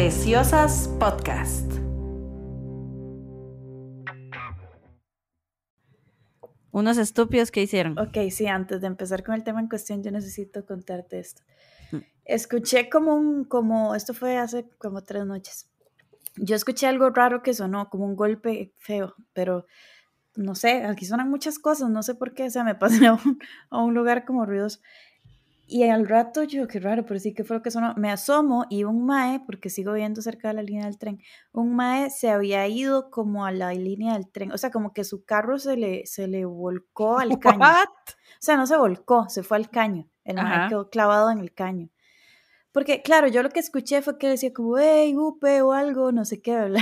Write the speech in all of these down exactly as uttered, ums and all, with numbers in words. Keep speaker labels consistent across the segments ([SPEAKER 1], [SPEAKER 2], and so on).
[SPEAKER 1] Preciosas Podcast. Unos estúpidos que hicieron.
[SPEAKER 2] Ok, sí, antes de empezar con el tema en cuestión, yo necesito contarte esto. Mm. Escuché como un, como, esto fue hace como tres noches. Yo escuché algo raro que sonó, como un golpe feo, pero no sé, aquí suenan muchas cosas, no sé por qué, o sea, me pasé a un, a un lugar como ruidoso. Y al rato yo, qué raro, pero sí que fue lo que sonó, me asomo y un mae, porque sigo viendo cerca de la línea del tren, un mae se había ido como a la línea del tren, o sea, como que su carro se le, se le volcó al caño.
[SPEAKER 1] What?
[SPEAKER 2] O sea, no se volcó, se fue al caño, el mae Ajá. quedó clavado en el caño. Porque, claro, yo lo que escuché fue que decía como, hey, upe o algo, no sé qué, ¿verdad?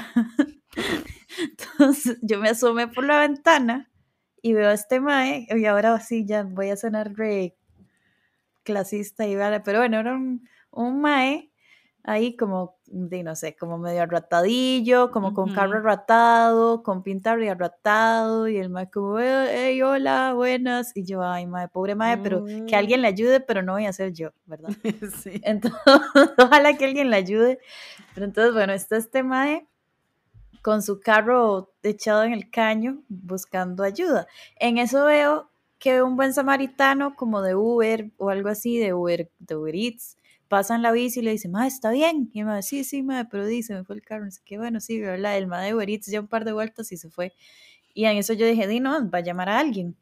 [SPEAKER 2] Entonces yo me asomé por la ventana y veo a este mae, y ahora sí ya voy a sonar re clasista y vale, pero bueno, era un, un mae ahí como, de, no sé, como medio arratadillo, como uh-huh. con carro arratado, con pinta de arratado, y el mae como, hey, hola, buenas, y yo, ay, mae, pobre mae, uh-huh. pero que alguien le ayude, pero no voy a ser yo, ¿verdad? Sí. Entonces, ojalá que alguien le ayude, pero entonces, bueno, está este mae con su carro echado en el caño, buscando ayuda. En eso veo que un buen samaritano como de Uber o algo así, de Uber, de Uber Eats, pasa en la bici y le dice, ma, ¿está bien? Y el ma, sí, sí, ma, pero dice, me fue el carro, no sé qué, bueno, sí, ¿verdad? El ma de Uber Eats dio un par de vueltas y se fue. Y en eso yo dije, di, no, va a llamar a alguien.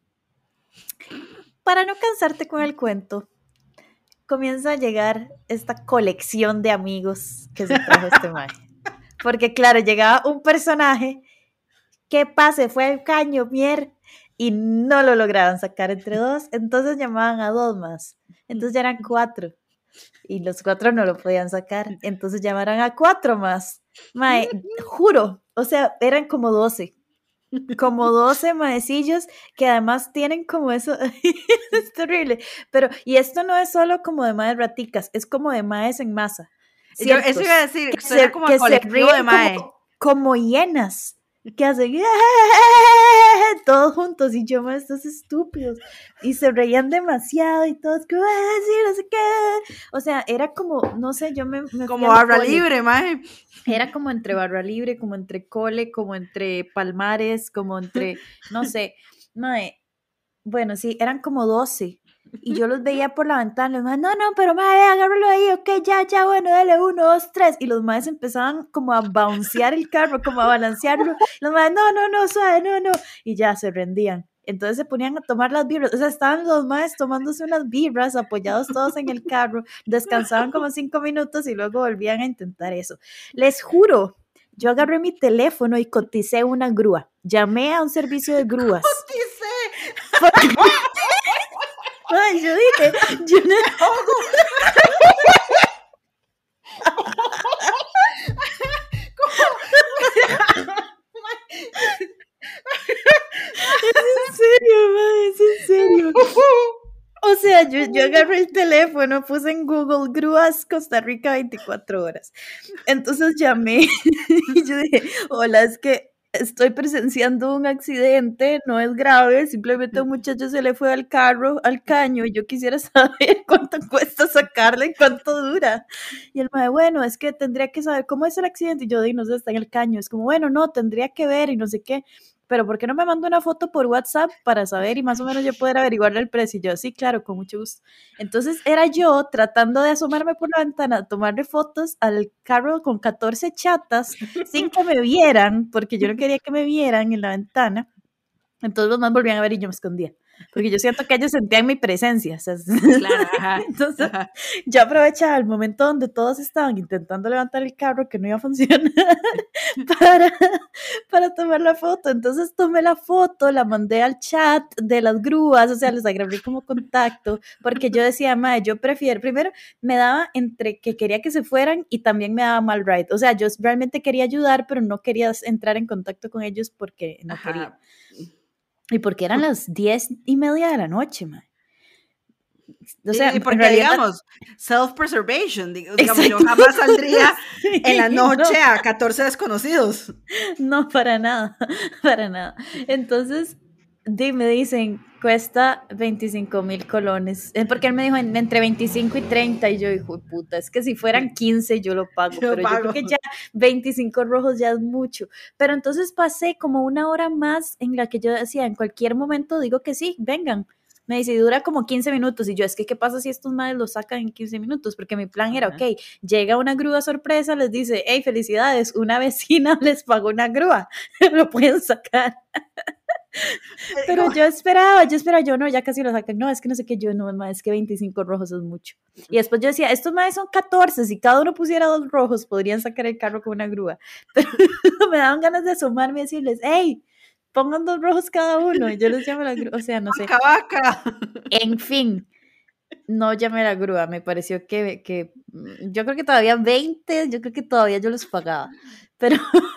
[SPEAKER 2] Para no cansarte con el cuento, comienza a llegar esta colección de amigos que se trajo este ma. Porque claro, llegaba un personaje que pase, fue el caño, mier, y no lo lograban sacar entre dos, entonces llamaban a dos más, entonces ya eran cuatro, y los cuatro no lo podían sacar, entonces llamaron a cuatro más, mae, juro, o sea, eran como doce, como doce maecillos, que además tienen como eso, es terrible, pero, y esto no es solo como de maes raticas, es como de maes en masa.
[SPEAKER 1] Yo, eso iba a decir, que se, como que colectivo se de mae.
[SPEAKER 2] Como, como hienas, que hacen todos juntos, y yo, más estos estúpidos, y se reían demasiado, y todos, como, sí, no sé qué, o sea, era como, no sé, yo me... me
[SPEAKER 1] como barra libre, mae.
[SPEAKER 2] Era como entre barra libre, como entre cole, como entre palmares, como entre, no sé, mae, bueno, sí, eran como doce, y yo los veía por la ventana, los maes, no, no, pero mae, agárralo ahí, ok, ya, ya, bueno, dale, uno, dos, tres, y los maes empezaban como a bouncear el carro, como a balancearlo, los maes, no, no, no, suave, no, no, y ya, se rendían, entonces se ponían a tomar las birras, o sea, estaban los maes tomándose unas birras, apoyados todos en el carro, descansaban como cinco minutos, y luego volvían a intentar eso, les juro, yo agarré mi teléfono y coticé una grúa, llamé a un servicio de grúas.
[SPEAKER 1] ¡Coticé!
[SPEAKER 2] Ay, yo dije, yo no... Es en serio, madre, es en serio. O sea, yo, yo agarré el teléfono, puse en Google grúas Costa Rica veinticuatro horas. Entonces llamé y yo dije, hola, es que estoy presenciando un accidente, no es grave, simplemente a un muchacho se le fue al carro, al caño, y yo quisiera saber cuánto cuesta sacarle y cuánto dura. Y el mae, bueno, es que tendría que saber cómo es el accidente, y yo di, no sé, está en el caño, es como, bueno, no, tendría que ver y no sé qué, pero ¿por qué no me manda una foto por WhatsApp para saber y más o menos yo poder averiguarle el precio? Y yo, sí, claro, con mucho gusto. Entonces era yo tratando de asomarme por la ventana, tomarle fotos al carro con catorce chatas sin que me vieran, porque yo no quería que me vieran en la ventana. Entonces los más volvían a ver y yo me escondía, porque yo siento que ellos sentían mi presencia. O sea,
[SPEAKER 1] claro, ajá,
[SPEAKER 2] entonces
[SPEAKER 1] ajá.
[SPEAKER 2] yo aprovechaba el momento donde todos estaban intentando levantar el carro que no iba a funcionar para, para tomar la foto. Entonces tomé la foto, la mandé al chat de las grúas, o sea, les agregué como contacto, porque yo decía, mae, yo prefiero, primero me daba entre que quería que se fueran y también me daba mal ride. O sea, yo realmente quería ayudar, pero no quería entrar en contacto con ellos porque no ajá. quería. Y porque eran las diez y media de la noche, man.
[SPEAKER 1] O sea, y porque, realidad... digamos, self-preservation, digamos, yo jamás saldría sí, en la noche no. a catorce desconocidos.
[SPEAKER 2] No, para nada, para nada. Entonces, di, me dicen, cuesta veinticinco mil colones. Es porque él me dijo en- entre veinticinco y treinta y yo dijo, puta, es que si fueran quince yo lo pago,
[SPEAKER 1] Yo
[SPEAKER 2] pero yo creo
[SPEAKER 1] pago.
[SPEAKER 2] que ya veinticinco rojos ya es mucho. Pero entonces pasé como una hora más en la que yo decía, en cualquier momento digo que sí, vengan. Me dice, y dura como quince minutos. Y yo, es que, ¿qué pasa si estos madres lo sacan en quince minutos? Porque mi plan era,
[SPEAKER 1] Ajá.
[SPEAKER 2] ok, llega una grúa sorpresa, les dice, hey, felicidades, una vecina les pagó una grúa, lo pueden sacar. Pero yo esperaba, yo esperaba, yo no, ya casi lo sacan. No, es que no sé qué, yo no, ma, es que veinticinco rojos es mucho. Y después yo decía, estos más son catorce, si cada uno pusiera dos rojos, podrían sacar el carro con una grúa. Pero me daban ganas de asomarme y decirles, hey, pongan dos rojos cada uno. Y yo les llamo la grúa, o sea, no sé.
[SPEAKER 1] Vaca, vaca.
[SPEAKER 2] En fin, no llamé a la grúa, me pareció que, que yo creo que todavía veinte, yo creo que todavía yo los pagaba. Pero,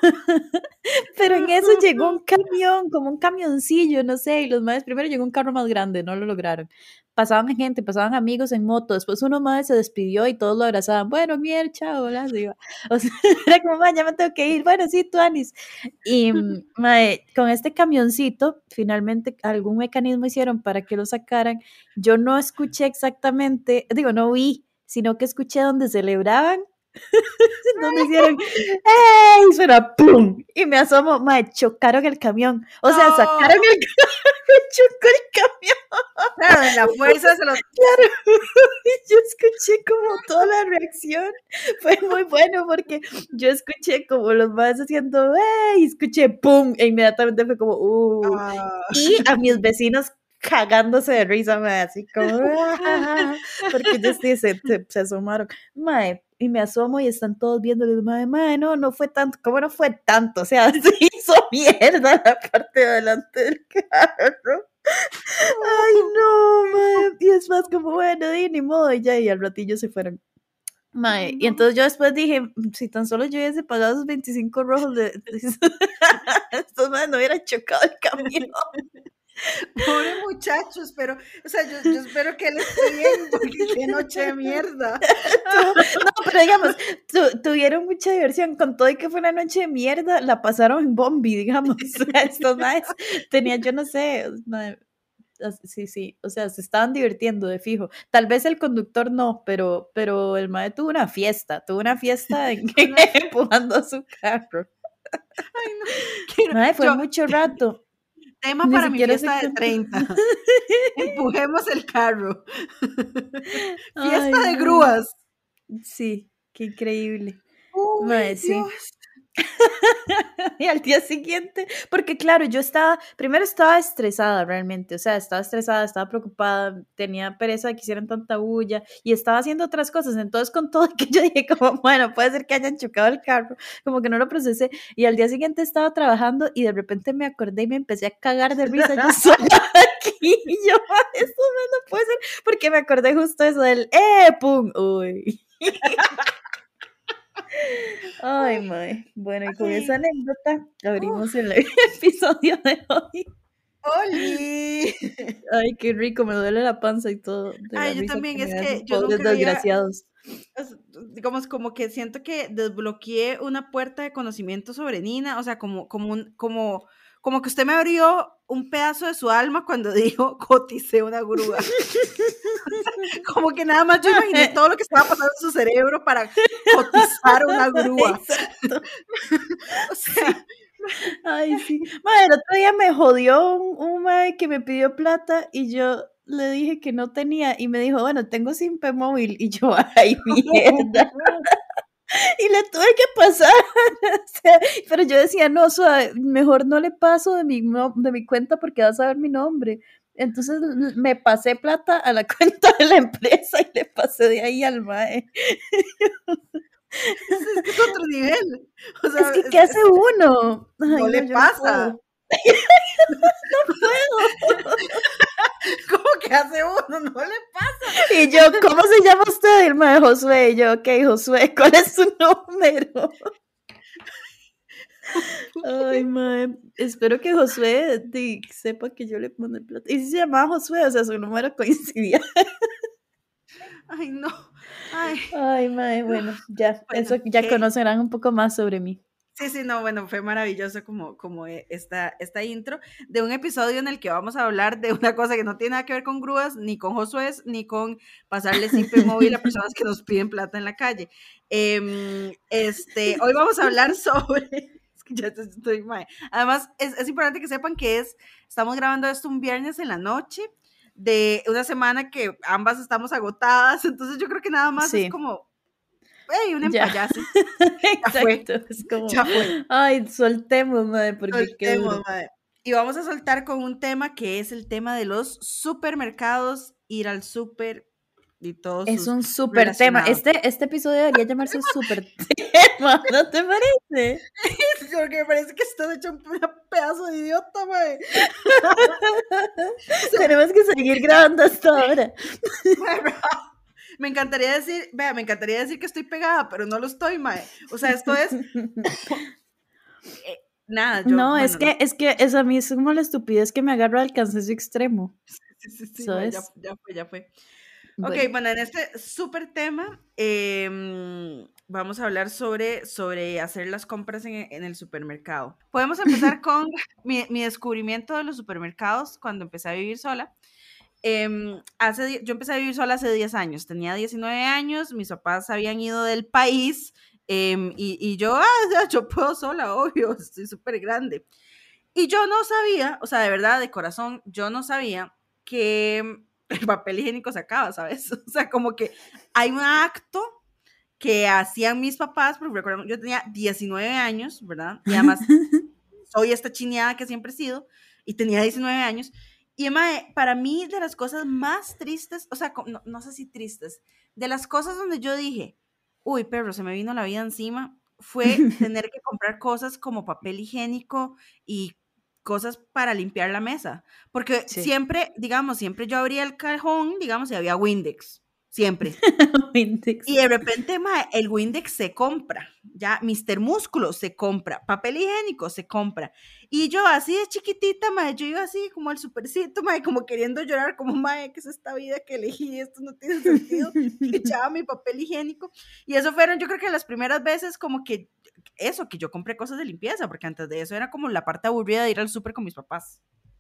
[SPEAKER 2] pero en eso llegó un camión, como un camioncillo, no sé, y los más, primero llegó un carro más grande, no lo lograron. Pasaban gente, pasaban amigos en moto, después uno más se despidió y todos lo abrazaban. Bueno, miel, chao, hola, se iba. O sea, era como, ma, ya me tengo que ir. Bueno, sí, tú, Anis. Y mae, con este camioncito, finalmente algún mecanismo hicieron para que lo sacaran. Yo no escuché exactamente, digo, no vi, sino que escuché donde celebraban, donde hicieron, ¡ey! Suena ¡pum! Y me asomo, mae, chocaron el camión. O sea,
[SPEAKER 1] No.
[SPEAKER 2] sacaron el camión, chocó el camión.
[SPEAKER 1] Claro, en la fuerza se los...
[SPEAKER 2] Claro, yo escuché como toda la reacción, fue muy bueno porque yo escuché como los más haciendo, ¡ey! Y escuché ¡pum! E inmediatamente fue como, ¡uh!
[SPEAKER 1] Ah.
[SPEAKER 2] Y a mis vecinos cagándose de risa, mae, así como, ¡ah! Porque ellos sí se, se, se asomaron, mae, y me asomo y están todos viendo, y mae, mae, no, no fue tanto, ¿cómo no fue tanto? O sea, se hizo mierda la parte de adelante del carro. Ay, no, mae. Y es más como, bueno, di, ni modo, y ya, y al ratillo se fueron. Mae, y
[SPEAKER 1] No.
[SPEAKER 2] entonces yo después dije, si tan solo yo hubiese pagado esos veinticinco rojos, de, estos madres no hubieran chocado el camión.
[SPEAKER 1] Pobre muchachos, pero, o sea, yo, yo espero que él esté bien, porque qué noche de mierda.
[SPEAKER 2] No, pero digamos, tu, tuvieron mucha diversión, con todo y que fue una noche de mierda, la pasaron en bombi, digamos. Estos madres tenían, yo no sé, mae, sí, sí, o sea, se estaban divirtiendo de fijo. Tal vez el conductor no, pero, pero el mae tuvo una fiesta, tuvo una fiesta en,
[SPEAKER 1] Una...
[SPEAKER 2] empujando su carro.
[SPEAKER 1] Ay, no. Quiero,
[SPEAKER 2] Mae, fue
[SPEAKER 1] yo,
[SPEAKER 2] mucho rato.
[SPEAKER 1] tema
[SPEAKER 2] Ni
[SPEAKER 1] para mi
[SPEAKER 2] siquiera sé
[SPEAKER 1] fiesta de
[SPEAKER 2] cuánto.
[SPEAKER 1] treinta. Empujemos el carro. Fiesta
[SPEAKER 2] Ay,
[SPEAKER 1] de
[SPEAKER 2] mae.
[SPEAKER 1] grúas.
[SPEAKER 2] Sí, qué increíble. Mae,
[SPEAKER 1] Uy,
[SPEAKER 2] sí.
[SPEAKER 1] Dios.
[SPEAKER 2] Y al día siguiente, porque claro, yo estaba, primero estaba estresada realmente, o sea, estaba estresada, estaba preocupada, tenía pereza de que hicieran tanta bulla y estaba haciendo otras cosas, entonces con todo que yo dije como, bueno, puede ser que hayan chocado el carro, como que no lo procesé, y al día siguiente estaba trabajando y de repente me acordé y me empecé a cagar de risa yo sola aquí, y yo, esto no puede ser, porque me acordé justo eso del, eh, pum, uy. Ay, mae. Bueno, y con esa
[SPEAKER 1] Ay,
[SPEAKER 2] anécdota abrimos
[SPEAKER 1] uf.
[SPEAKER 2] el episodio de hoy.
[SPEAKER 1] ¡Oli!
[SPEAKER 2] Ay, qué rico, me duele la panza y todo de la
[SPEAKER 1] Ay, yo
[SPEAKER 2] risa
[SPEAKER 1] también,
[SPEAKER 2] que me
[SPEAKER 1] es
[SPEAKER 2] dan esos
[SPEAKER 1] que yo
[SPEAKER 2] pobres
[SPEAKER 1] nunca había,
[SPEAKER 2] desgraciados.
[SPEAKER 1] es- digamos, como que siento que desbloqueé una puerta de conocimiento sobre Nina, o sea, como, como, un, como, como que usted me abrió un pedazo de su alma cuando dijo, coticé una grúa. Como que nada más yo imaginé todo lo que estaba pasando en su cerebro para cotizar una grúa.
[SPEAKER 2] Exacto.
[SPEAKER 1] O sea,
[SPEAKER 2] Sí. Ay, sí. Mae, el otro día me jodió un, un mae que me pidió plata y yo le dije que no tenía y me dijo, bueno, tengo Simpe móvil y yo, ay, mierda. Y le tuve que pasar, o sea, pero yo decía, no, suave, mejor no le paso de mi, no- de mi cuenta porque vas a ver mi nombre. Entonces l- me pasé plata a la cuenta de la empresa y le pasé de ahí al mae.
[SPEAKER 1] es, es que es otro nivel. O
[SPEAKER 2] Es
[SPEAKER 1] sea,
[SPEAKER 2] que, ¿qué
[SPEAKER 1] es,
[SPEAKER 2] hace
[SPEAKER 1] es-
[SPEAKER 2] uno?
[SPEAKER 1] no
[SPEAKER 2] Ay, no,
[SPEAKER 1] le
[SPEAKER 2] yo no
[SPEAKER 1] pasa.
[SPEAKER 2] puedo. No puedo.
[SPEAKER 1] ¿Cómo que hace uno? No le pasa.
[SPEAKER 2] Y yo, ¿cómo se llama usted? El mae Josué. Y yo, ok, Josué, ¿cuál es su número? Ay, mae, espero que Josué di, sepa que yo le pone plata. Y si se llamaba Josué, o sea, su número coincidía.
[SPEAKER 1] Ay, no. Ay,
[SPEAKER 2] Ay, mae, bueno, ya, eso
[SPEAKER 1] bueno,
[SPEAKER 2] ya
[SPEAKER 1] qué,
[SPEAKER 2] conocerán un poco más sobre mí.
[SPEAKER 1] Sí, sí, no, bueno, fue maravilloso como, como eh, esta, esta intro de un episodio en el que vamos a hablar de una cosa que no tiene nada que ver con grúas, ni con Josué, ni con pasarle zip móvil a personas que nos piden plata en la calle. Em, este, hoy vamos a hablar sobre, es que ya estoy mal. Además, es, es importante que sepan que es, estamos grabando esto un viernes en la noche de una semana que ambas estamos agotadas, entonces yo creo que nada más es
[SPEAKER 2] Sí,
[SPEAKER 1] como, hey, un
[SPEAKER 2] ya.
[SPEAKER 1] empayase. Ya fue,
[SPEAKER 2] Exacto. Es como,
[SPEAKER 1] ya fue.
[SPEAKER 2] ay, soltemos, madre, porque qué
[SPEAKER 1] Soltemos,
[SPEAKER 2] duro.
[SPEAKER 1] mae. Y vamos a soltar con un tema que es el tema de los supermercados, ir al súper y todos
[SPEAKER 2] Es
[SPEAKER 1] sus
[SPEAKER 2] un súper tema.
[SPEAKER 1] relacionados.
[SPEAKER 2] Este, este episodio debería llamarse súper tema, ¿no te parece?
[SPEAKER 1] Porque me parece que estás hecho un pedazo de idiota, mae. O sea,
[SPEAKER 2] Tenemos que seguir grabando hasta ahora.
[SPEAKER 1] mae, bro, me encantaría decir, vea, me encantaría decir que estoy pegada, pero no lo estoy, mae. O sea, esto es eh, nada, yo,
[SPEAKER 2] No, es
[SPEAKER 1] bueno, no.
[SPEAKER 2] que, es que es a mí es como la estupidez que me agarro al cansancio extremo,
[SPEAKER 1] Sí, sí, sí, mae, ya,
[SPEAKER 2] ¿sabes?
[SPEAKER 1] ya fue, ya fue. Ok,
[SPEAKER 2] Bueno,
[SPEAKER 1] bueno, en este súper tema eh, vamos a hablar sobre, sobre hacer las compras en, en el supermercado. Podemos empezar con mi, mi descubrimiento de los supermercados cuando empecé a vivir sola. Eh, hace, yo empecé a vivir sola hace diez años, tenía diecinueve años, mis papás habían ido del país eh, y, y yo, ah, ya, yo puedo sola, obvio, estoy súper grande. Y yo no sabía, o sea, de verdad, de corazón, yo no sabía que el papel higiénico se acaba, ¿sabes? O sea, como que hay un acto que hacían mis papás, porque recuerdo, yo tenía diecinueve años, ¿verdad? Y además soy esta chineada que siempre he sido, y tenía diecinueve años. Y mae, para mí, de las cosas más tristes, o sea, no, no sé si tristes, de las cosas donde yo dije, uy, perro, se me vino la vida encima, fue tener que comprar cosas como papel higiénico y cosas para limpiar la mesa. Porque
[SPEAKER 2] sí.
[SPEAKER 1] siempre, digamos, siempre yo abría el cajón, digamos, y había Windex, siempre. Y
[SPEAKER 2] Windex.
[SPEAKER 1] de repente, mae, el Windex se compra, ya, Mister Músculo se compra, papel higiénico se compra. Y yo así de chiquitita, mae, yo iba así como al supercito, mae, como queriendo llorar, como, mae, ¿qué es esta vida que elegí? Esto no tiene sentido. Y echaba mi papel higiénico. Y eso fueron, yo creo que las primeras veces como que, eso, que yo compré cosas de limpieza, porque antes de eso era como la parte aburrida de ir al súper con mis papás.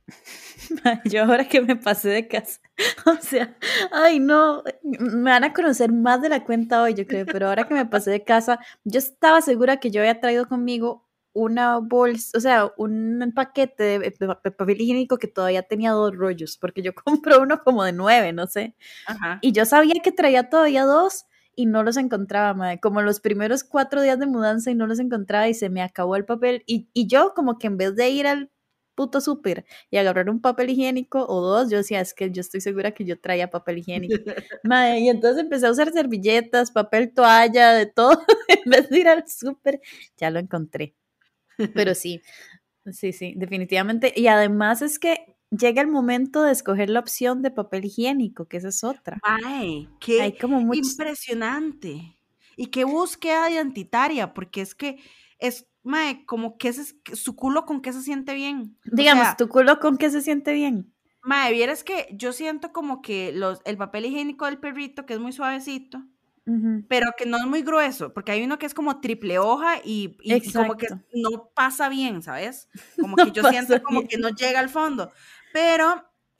[SPEAKER 2] Yo ahora que me pasé de casa, o sea, ay no, me van a conocer más de la cuenta hoy, yo creo, pero ahora que me pasé de casa, yo estaba segura que yo había traído conmigo una bolsa, o sea, un paquete de, de, de papel higiénico que todavía tenía dos rollos, porque yo compré uno como de nueve, no sé,
[SPEAKER 1] Ajá.
[SPEAKER 2] y yo sabía que traía todavía dos y no los encontraba, madre, como los primeros cuatro días de mudanza y no los encontraba y se me acabó el papel, y, y yo como que en vez de ir al puto súper y agarrar un papel higiénico o dos, yo decía, es que yo estoy segura que yo traía papel higiénico. Madre, y entonces empecé a usar servilletas, papel toalla, de todo, en vez de ir al súper, ya lo encontré. Pero sí, sí, sí, definitivamente. Y además es que llega el momento de escoger la opción de papel higiénico, que esa es otra.
[SPEAKER 1] Mae,
[SPEAKER 2] Hay
[SPEAKER 1] qué
[SPEAKER 2] como muchos,
[SPEAKER 1] impresionante. Y qué búsqueda identitaria, porque es que es, mae, como que ese, su culo con qué se siente bien. O
[SPEAKER 2] digamos,
[SPEAKER 1] sea,
[SPEAKER 2] tu culo con qué se siente bien.
[SPEAKER 1] mae, vieras que yo siento como que los, el papel higiénico del perrito, que es muy suavecito,
[SPEAKER 2] Uh-huh.
[SPEAKER 1] pero que no es muy grueso, porque hay uno que es como triple hoja y, y, y como que
[SPEAKER 2] Exacto.
[SPEAKER 1] no pasa bien, ¿sabes? Como que
[SPEAKER 2] No
[SPEAKER 1] yo
[SPEAKER 2] pasa
[SPEAKER 1] siento como
[SPEAKER 2] bien.
[SPEAKER 1] que no llega al fondo. Pero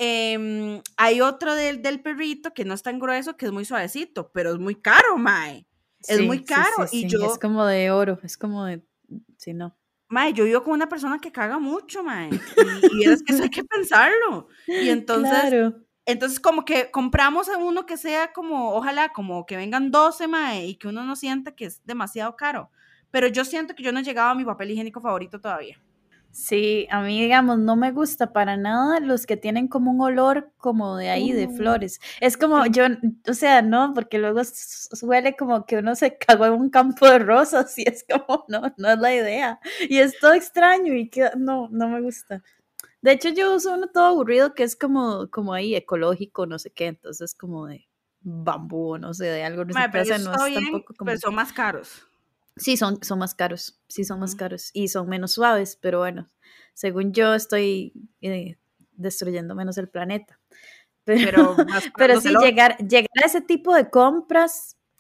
[SPEAKER 1] em, hay otro del, del perrito que no es tan grueso, que es muy suavecito, pero es muy caro, mae. Es
[SPEAKER 2] Sí,
[SPEAKER 1] muy
[SPEAKER 2] sí,
[SPEAKER 1] caro.
[SPEAKER 2] sí,
[SPEAKER 1] Y
[SPEAKER 2] sí. Es
[SPEAKER 1] yo,
[SPEAKER 2] como de oro, es como de, sí, no.
[SPEAKER 1] mae, yo vivo con una persona que caga mucho, mae. Y, y vieras que eso hay que pensarlo. Y entonces,
[SPEAKER 2] Claro.
[SPEAKER 1] entonces como que compramos a uno que sea como, ojalá, como que vengan doce, mae, y que uno no sienta que es demasiado caro. Pero yo siento que yo no he llegado a mi papel higiénico favorito todavía.
[SPEAKER 2] Sí, a mí, digamos, no me gusta para nada los que tienen como un olor como de ahí, de
[SPEAKER 1] Uh,
[SPEAKER 2] flores. Es como,
[SPEAKER 1] sí.
[SPEAKER 2] yo, o sea, no, porque luego s- s- huele como que uno se cagó en un campo de rosas y es como, no, no es la idea. Y es todo extraño y que, no, no me gusta. De hecho, yo uso uno todo aburrido que es como, como ahí ecológico, no sé qué, entonces como de bambú, no sé, de algo, no sé,
[SPEAKER 1] Mae,
[SPEAKER 2] pero o
[SPEAKER 1] pero
[SPEAKER 2] sea,
[SPEAKER 1] eso
[SPEAKER 2] no
[SPEAKER 1] está
[SPEAKER 2] es
[SPEAKER 1] bien,
[SPEAKER 2] tampoco
[SPEAKER 1] pero
[SPEAKER 2] como...
[SPEAKER 1] son más caros.
[SPEAKER 2] Sí, son, son más caros, sí son más
[SPEAKER 1] Ujú.
[SPEAKER 2] caros y son menos suaves, pero bueno, según yo estoy eh, destruyendo menos el planeta. Pero,
[SPEAKER 1] Pero
[SPEAKER 2] pero
[SPEAKER 1] gastándose el
[SPEAKER 2] sí,
[SPEAKER 1] orto.
[SPEAKER 2] llegar, llegar a ese tipo de compras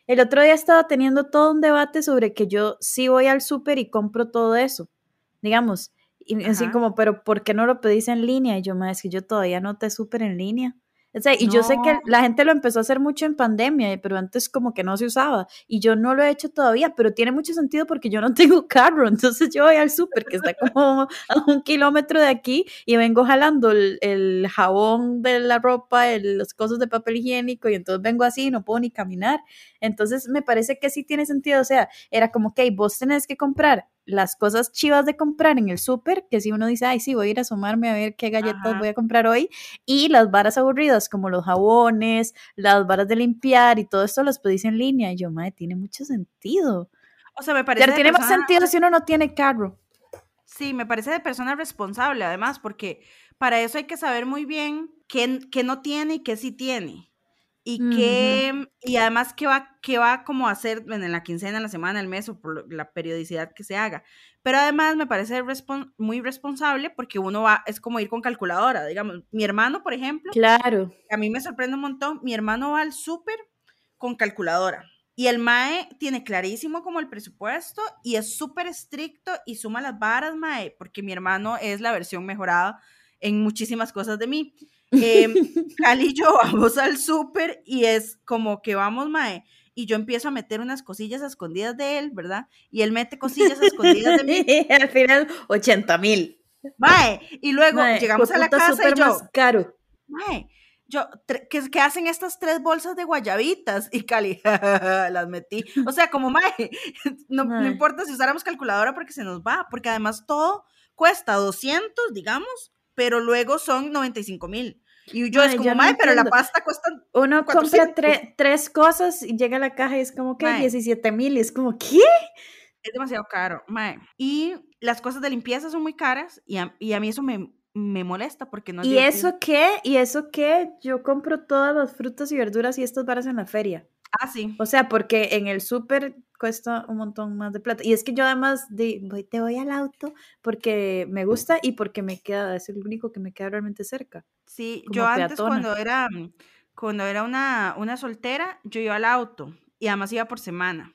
[SPEAKER 2] El otro día estaba teniendo todo un debate sobre que yo sí voy al súper y compro todo eso, digamos, y así
[SPEAKER 1] Ajá.
[SPEAKER 2] como, pero ¿por qué no lo pedís en línea? Y yo, ma, es que yo todavía no te súper en línea. O sea, y yo sé
[SPEAKER 1] No,
[SPEAKER 2] que la gente lo empezó a hacer mucho en pandemia, pero antes como que no se usaba. Y yo no lo he hecho todavía, pero tiene mucho sentido porque yo no tengo carro. Entonces yo voy al súper, que está como a un kilómetro de aquí, y vengo jalando el, el jabón de la ropa, el, los cosas de papel higiénico, y entonces vengo así y no puedo ni caminar. Entonces me parece que sí tiene sentido. O sea, era como que, hey, vos tenés que comprar las cosas chivas de comprar en el súper, que si uno dice, ay, sí, voy a ir a asomarme a ver qué galletas
[SPEAKER 1] ajá.
[SPEAKER 2] voy a comprar hoy, y las varas aburridas como los jabones, las varas de limpiar y todo esto las pedís en línea. Y yo, madre, tiene mucho sentido.
[SPEAKER 1] O sea, me parece
[SPEAKER 2] Ya
[SPEAKER 1] de
[SPEAKER 2] tiene más
[SPEAKER 1] persona,
[SPEAKER 2] sentido si uno no tiene carro.
[SPEAKER 1] sí, me parece de persona responsable, además, porque para eso hay que saber muy bien qué, qué no tiene y qué sí tiene. Y
[SPEAKER 2] Ujú.
[SPEAKER 1] qué, y además qué va, qué va como a hacer en la quincena, en la semana, el mes o por la periodicidad que se haga. Pero además me parece respon muy responsable porque uno va, es como ir con calculadora, digamos. Mi hermano, por ejemplo,
[SPEAKER 2] Claro.
[SPEAKER 1] a mí me sorprende un montón, mi hermano va al súper con calculadora. Y el mae tiene clarísimo como el presupuesto y es súper estricto y suma las varas, mae, porque mi hermano es la versión mejorada en muchísimas cosas de mí. Eh, Cali y yo vamos al súper y es como que vamos, mae, y yo empiezo a meter unas cosillas a escondidas de él, ¿verdad? Y él mete cosillas a escondidas de mí,
[SPEAKER 2] Al final, ochenta mil.
[SPEAKER 1] mae, y luego
[SPEAKER 2] Mae,
[SPEAKER 1] llegamos
[SPEAKER 2] fue
[SPEAKER 1] a la
[SPEAKER 2] puta
[SPEAKER 1] casa y
[SPEAKER 2] súper más
[SPEAKER 1] yo,
[SPEAKER 2] caro.
[SPEAKER 1] mae, yo, ¿qué, qué hacen estas tres bolsas de guayabitas? Y Cali, las metí. O sea, como, mae, no, no
[SPEAKER 2] Mae.
[SPEAKER 1] importa si usáramos calculadora porque se nos va, porque además todo cuesta doscientos, digamos, pero luego son noventa y cinco mil. Y yo es
[SPEAKER 2] Mae,
[SPEAKER 1] como,
[SPEAKER 2] yo no
[SPEAKER 1] mae, pero la
[SPEAKER 2] entiendo.
[SPEAKER 1] pasta cuesta
[SPEAKER 2] Uno compra
[SPEAKER 1] cuatrocientos.
[SPEAKER 2] tre- tres cosas y llega a la caja y es como que
[SPEAKER 1] Mae,
[SPEAKER 2] diecisiete mil y es como, ¿qué?
[SPEAKER 1] es demasiado caro, mae. Y las cosas de limpieza son muy caras y a, y a mí eso me, me molesta porque no es
[SPEAKER 2] ¿Y
[SPEAKER 1] divertido.
[SPEAKER 2] eso qué? ¿Y eso qué? Yo compro todas las frutas y verduras y estas varas en la feria.
[SPEAKER 1] Ah, sí.
[SPEAKER 2] O sea, porque en el súper cuesta un montón más de plata. Y es que yo además de, voy, te voy al auto porque me gusta y porque me queda, es el único que me queda realmente cerca,
[SPEAKER 1] Sí, yo
[SPEAKER 2] como
[SPEAKER 1] antes
[SPEAKER 2] peatona.
[SPEAKER 1] cuando era, mm, cuando era una, una soltera, yo iba al auto y además iba por semana.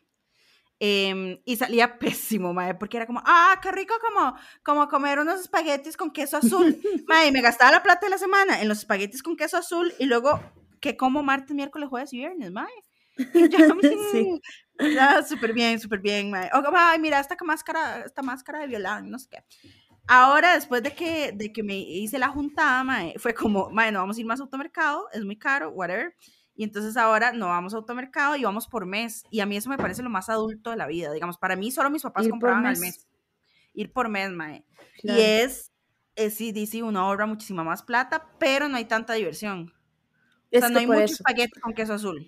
[SPEAKER 1] Em, y salía pésimo, mae, porque era como, ah, qué rico como, como comer unos espaguetis con queso azul. Mae, me gastaba la plata de la semana en los espaguetis con queso azul y luego, ¿qué como martes, miércoles, jueves y viernes, mae? Y ya,
[SPEAKER 2] Sí.
[SPEAKER 1] ah, súper bien, súper bien, mae. O como, ay, mira, esta máscara, esta máscara de violán, no sé qué. Ahora, después de que, de que me hice la juntada, mae, fue como, mae, no vamos a ir más a automercado, es muy caro, whatever. Y entonces ahora no vamos a automercado y vamos por mes. Y a mí eso me parece lo más adulto de la vida. Digamos, para mí solo mis papás
[SPEAKER 2] Ir por
[SPEAKER 1] compraban al
[SPEAKER 2] mes,
[SPEAKER 1] mes. Ir por mes, mae. Y
[SPEAKER 2] claro.
[SPEAKER 1] es, es sí, sí, sí, uno ahorra muchísima más plata, pero no hay tanta diversión. O sea,
[SPEAKER 2] Es
[SPEAKER 1] no
[SPEAKER 2] que
[SPEAKER 1] hay
[SPEAKER 2] por
[SPEAKER 1] mucho
[SPEAKER 2] eso.
[SPEAKER 1] espagueti con queso azul.